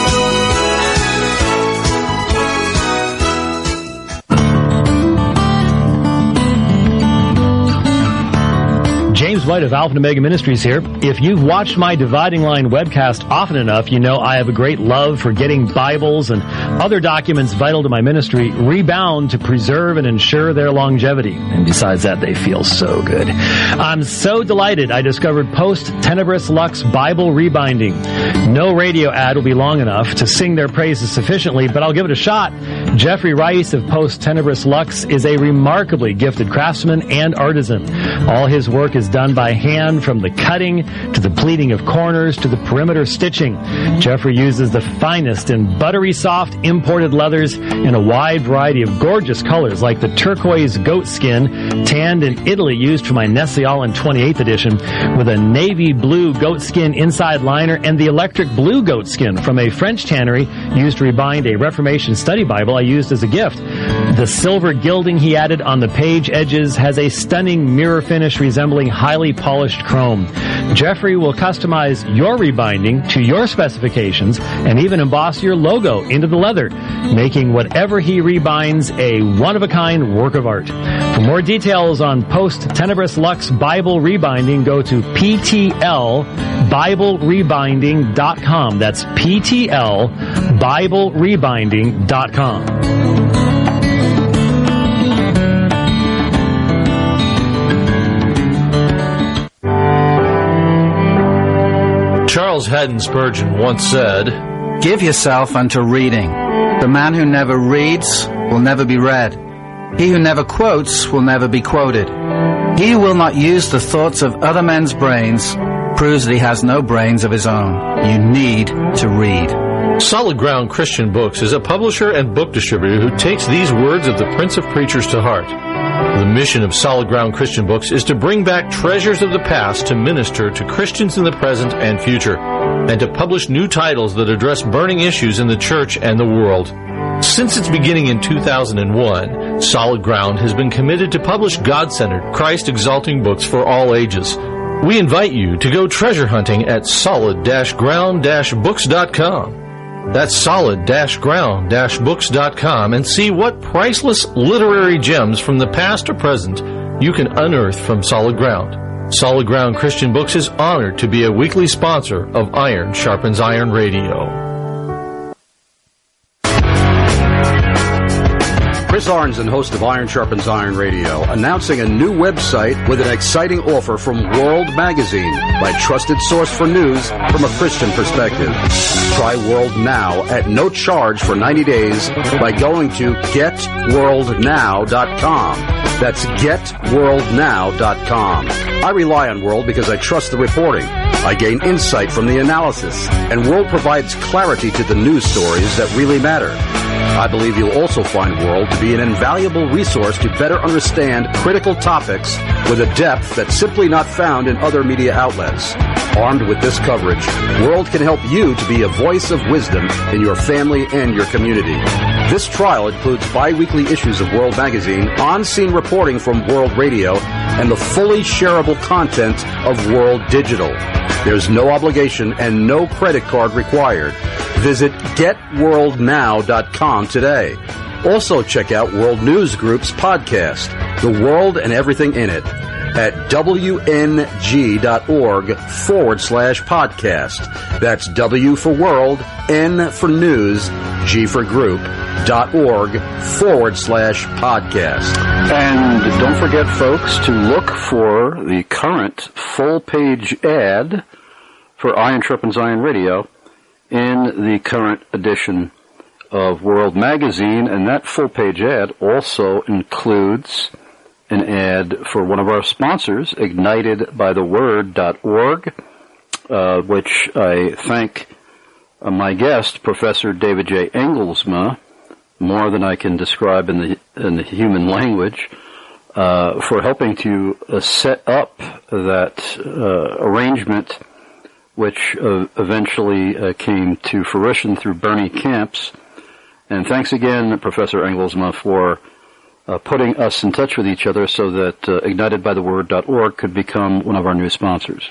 James White of Alpha and Omega Ministries here. If you've watched my Dividing Line webcast often enough, you know I have a great love for getting Bibles and other documents vital to my ministry rebound to preserve and ensure their longevity. And besides that, they feel so good. I'm so delighted I discovered Post Tenebris Lux Bible Rebinding. No radio ad will be long enough to sing their praises sufficiently, but I'll give it a shot. Jeffrey Rice of Post Tenebris Lux is a remarkably gifted craftsman and artisan. All his work is done by hand, from the cutting to the pleating of corners to the perimeter stitching. Jeffrey uses the finest and buttery soft imported leathers in a wide variety of gorgeous colors, like the turquoise goat skin tanned in Italy used for my Nestle Allen 28th edition, with a navy blue goat skin inside liner, and the electric blue goat skin from a French tannery used to rebind a Reformation study Bible I used as a gift. The silver gilding he added on the page edges has a stunning mirror finish resembling highly polished chrome. Jeffrey will customize your rebinding to your specifications and even emboss your logo into the leather, making whatever he rebinds a one-of-a-kind work of art. For more details on Post Tenebris Lux Bible Rebinding, go to PTLBibleRebinding.com. That's PTLBibleRebinding.com. Charles Haddon Spurgeon once said, "Give yourself unto reading. The man who never reads will never be read. He who never quotes will never be quoted. He who will not use the thoughts of other men's brains proves that he has no brains of his own. You need to read." Solid Ground Christian Books is a publisher and book distributor who takes these words of the Prince of Preachers to heart. The mission of Solid Ground Christian Books is to bring back treasures of the past to minister to Christians in the present and future, and to publish new titles that address burning issues in the church and the world. Since its beginning in 2001, Solid Ground has been committed to publish God-centered, Christ-exalting books for all ages. We invite you to go treasure hunting at solid-ground-books.com. That's solid-ground-books.com, and see what priceless literary gems from the past or present you can unearth from Solid Ground. Solid Ground Christian Books is honored to be a weekly sponsor of Iron Sharpens Iron Radio. Chris Arnzen, host of Iron Sharpens Iron Radio, announcing a new website with an exciting offer from World Magazine, my trusted source for news from a Christian perspective. Try World Now at no charge for 90 days by going to getworldnow.com. That's getworldnow.com. I rely on World because I trust the reporting. I gain insight from the analysis, and World provides clarity to the news stories that really matter. I believe you'll also find World to be an invaluable resource to better understand critical topics with a depth that's simply not found in other media outlets. Armed with this coverage, World can help you to be a voice of wisdom in your family and your community. This trial includes bi-weekly issues of World Magazine, on-scene reporting from World Radio, and the fully shareable content of World Digital. There's no obligation and no credit card required. Visit getworldnow.com today. Also check out World News Group's podcast, The World and Everything in It. at wng.org/podcast. That's W for World, N for News, G for Group.org/podcast. And don't forget, folks, to look for the current full-page ad for Iron Sharpens Iron Radio in the current edition of World Magazine, and that full-page ad also includes an ad for one of our sponsors, IgnitedByTheWord.org, which I thank my guest, Professor David J. Engelsma, more than I can describe in the human language, for helping to set up that arrangement, which eventually came to fruition through Bernie Camps. And thanks again, Professor Engelsma, for putting us in touch with each other so that IgnitedByTheWord.org could become one of our new sponsors.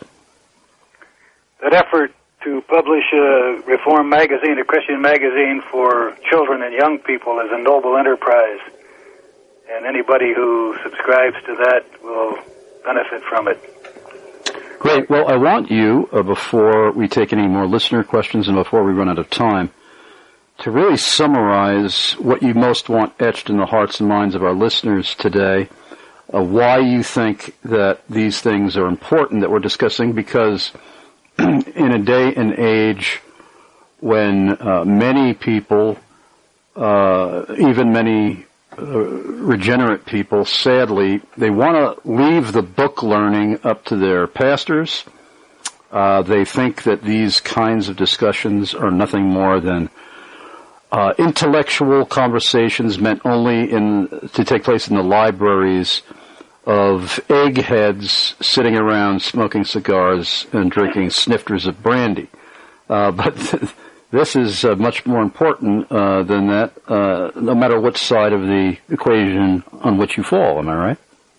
That effort to publish a Reformed magazine, a Christian magazine for children and young people, is a noble enterprise. And anybody who subscribes to that will benefit from it. Great. Well, I want you, before we take any more listener questions and before we run out of time, to really summarize what you most want etched in the hearts and minds of our listeners today, why you think that these things are important that we're discussing, because in a day and age when many people, even many regenerate people, sadly, they want to leave the book learning up to their pastors. They think that these kinds of discussions are nothing more than intellectual conversations meant only to take place in the libraries of eggheads sitting around smoking cigars and drinking snifters of brandy. But this is much more important than that, no matter which side of the equation on which you fall. Am I right?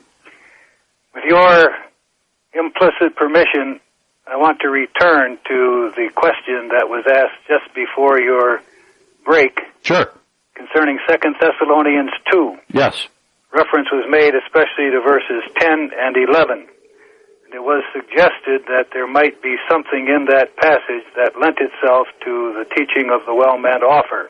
With your implicit permission, I want to return to the question that was asked just before your break. Sure. Concerning 2 Thessalonians 2. Yes. Reference was made especially to verses 10 and 11. It was suggested that there might be something in that passage that lent itself to the teaching of the well-meant offer.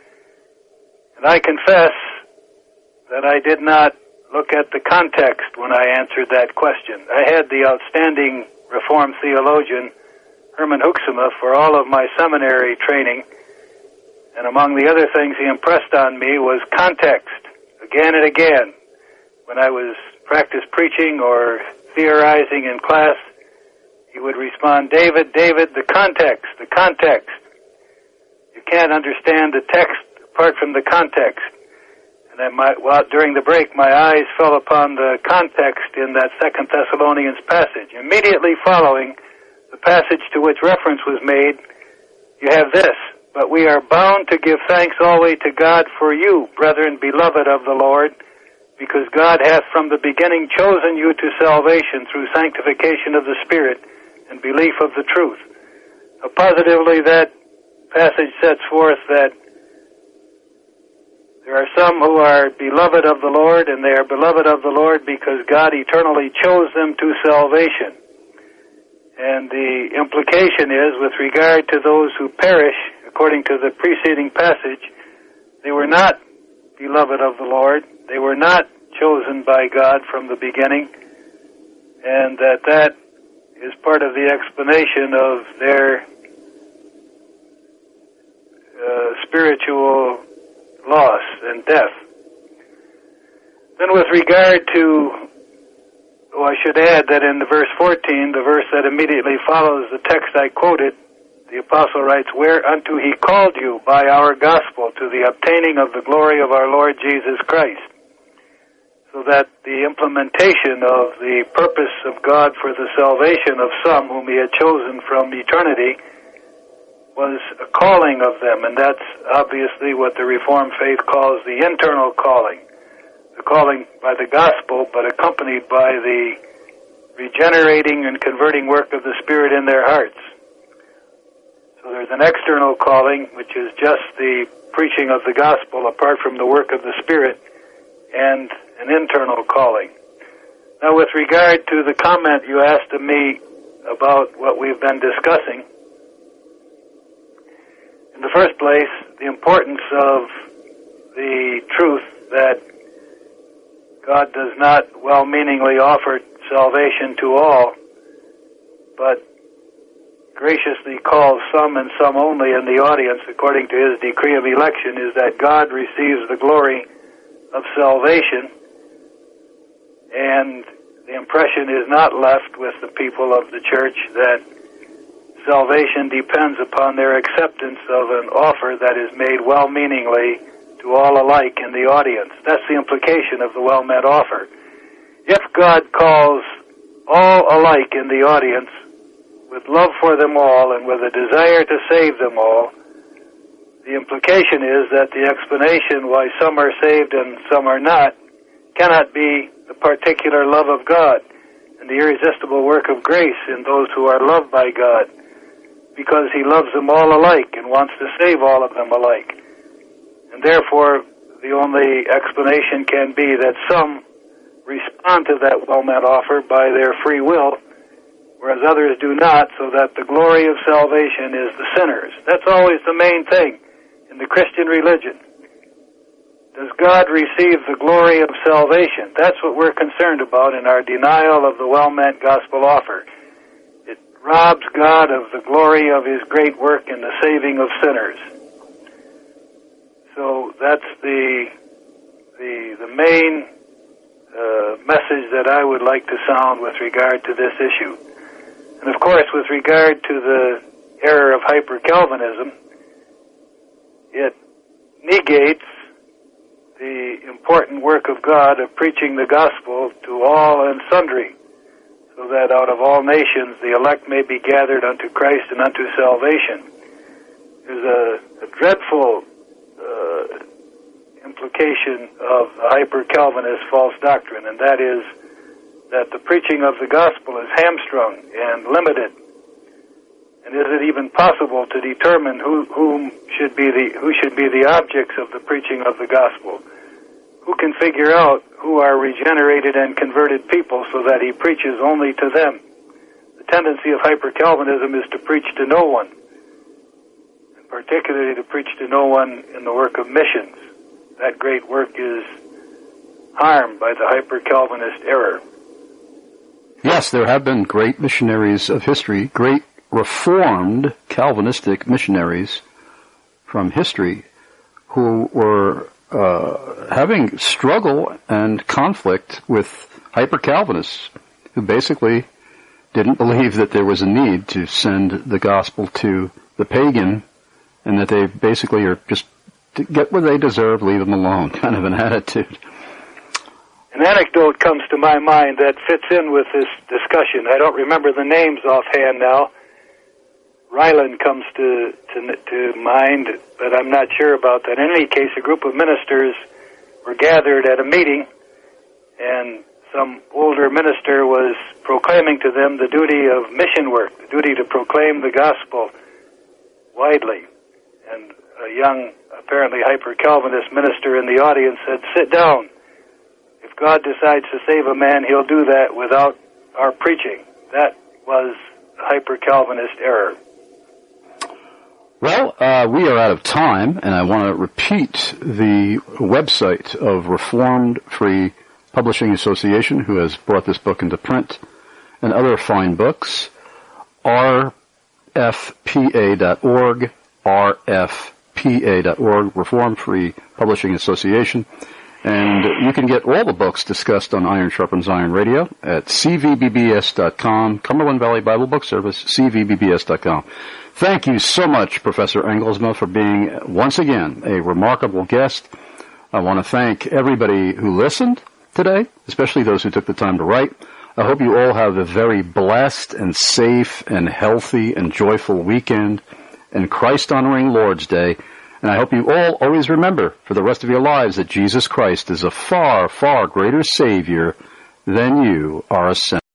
And I confess that I did not look at the context when I answered that question. I had the outstanding Reformed theologian Herman Hoeksema for all of my seminary training, and among the other things he impressed on me was context. Again and again, when I was practice preaching or theorizing in class, he would respond, David, the context. You can't understand the text apart from the context. And then during the break, my eyes fell upon the context in that 2 Thessalonians passage. Immediately following the passage to which reference was made, you have this: but we are bound to give thanks always to God for you, brethren, beloved of the Lord, because God hath from the beginning chosen you to salvation through sanctification of the Spirit and belief of the truth. Positively, that passage sets forth that there are some who are beloved of the Lord, and they are beloved of the Lord because God eternally chose them to salvation. And the implication is, with regard to those who perish, according to the preceding passage, they were not beloved of the Lord. They were not chosen by God from the beginning, and that is part of the explanation of their spiritual loss and death. Then with regard to, I should add that in the verse 14, the verse that immediately follows the text I quoted, the apostle writes, whereunto he called you by our gospel to the obtaining of the glory of our Lord Jesus Christ. So that the implementation of the purpose of God for the salvation of some whom he had chosen from eternity was a calling of them, and that's obviously what the Reformed faith calls the internal calling. The calling by the gospel, but accompanied by the regenerating and converting work of the Spirit in their hearts. So there's an external calling, which is just the preaching of the gospel apart from the work of the Spirit, and an internal calling. Now, with regard to the comment you asked of me about what we've been discussing, in the first place, the importance of the truth that God does not well-meaningly offer salvation to all, but graciously calls some and some only in the audience according to his decree of election, is that God receives the glory of salvation, and the impression is not left with the people of the church that salvation depends upon their acceptance of an offer that is made well-meaningly to all alike in the audience. That's the implication of the well-meant offer. If God calls all alike in the audience with love for them all and with a desire to save them all, the implication is that the explanation why some are saved and some are not cannot be the particular love of God and the irresistible work of grace in those who are loved by God, because he loves them all alike and wants to save all of them alike. And therefore, the only explanation can be that some respond to that well-meant offer by their free will, whereas others do not, so that the glory of salvation is the sinners. That's always the main thing in the Christian religion. Does God receive the glory of salvation? That's what we're concerned about in our denial of the well-meant gospel offer. It robs God of the glory of his great work in the saving of sinners. So that's the main message that I would like to sound with regard to this issue. And of course, with regard to the error of hyper-Calvinism, it negates the important work of God of preaching the gospel to all and sundry, so that out of all nations the elect may be gathered unto Christ and unto salvation. There's a dreadful implication of the hyper-Calvinist false doctrine, and that is that the preaching of the gospel is hamstrung and limited. And is it even possible to determine who should be the objects of the preaching of the gospel? Who can figure out who are regenerated and converted people so that he preaches only to them? The tendency of hyper-Calvinism is to preach to no one, and particularly to preach to no one in the work of missions. That great work is harmed by the hyper-Calvinist error. Yes, there have been great missionaries of history, great Reformed Calvinistic missionaries from history who were having struggle and conflict with hyper-Calvinists who basically didn't believe that there was a need to send the gospel to the pagan, and that they basically are just to get what they deserve, leave them alone, kind of an attitude. An anecdote comes to my mind that fits in with this discussion. I don't remember the names offhand now. Ryland comes to mind, but I'm not sure about that. In any case, a group of ministers were gathered at a meeting, and some older minister was proclaiming to them the duty of mission work, the duty to proclaim the gospel widely. And a young, apparently hyper-Calvinist minister in the audience said, "Sit down. If God decides to save a man, he'll do that without our preaching." That was a hyper-Calvinist error. Well, we are out of time, and I want to repeat the website of Reformed Free Publishing Association, who has brought this book into print and other fine books, rfpa.org, rfpa.org, Reformed Free Publishing Association. And you can get all the books discussed on Iron Sharpens Iron Radio at cvbbs.com, Cumberland Valley Bible Book Service, cvbbs.com. Thank you so much, Professor Engelsma, for being, once again, a remarkable guest. I want to thank everybody who listened today, especially those who took the time to write. I hope you all have a very blessed and safe and healthy and joyful weekend and Christ-honoring Lord's Day. And I hope you all always remember for the rest of your lives that Jesus Christ is a far, far greater Savior than you are a sinner.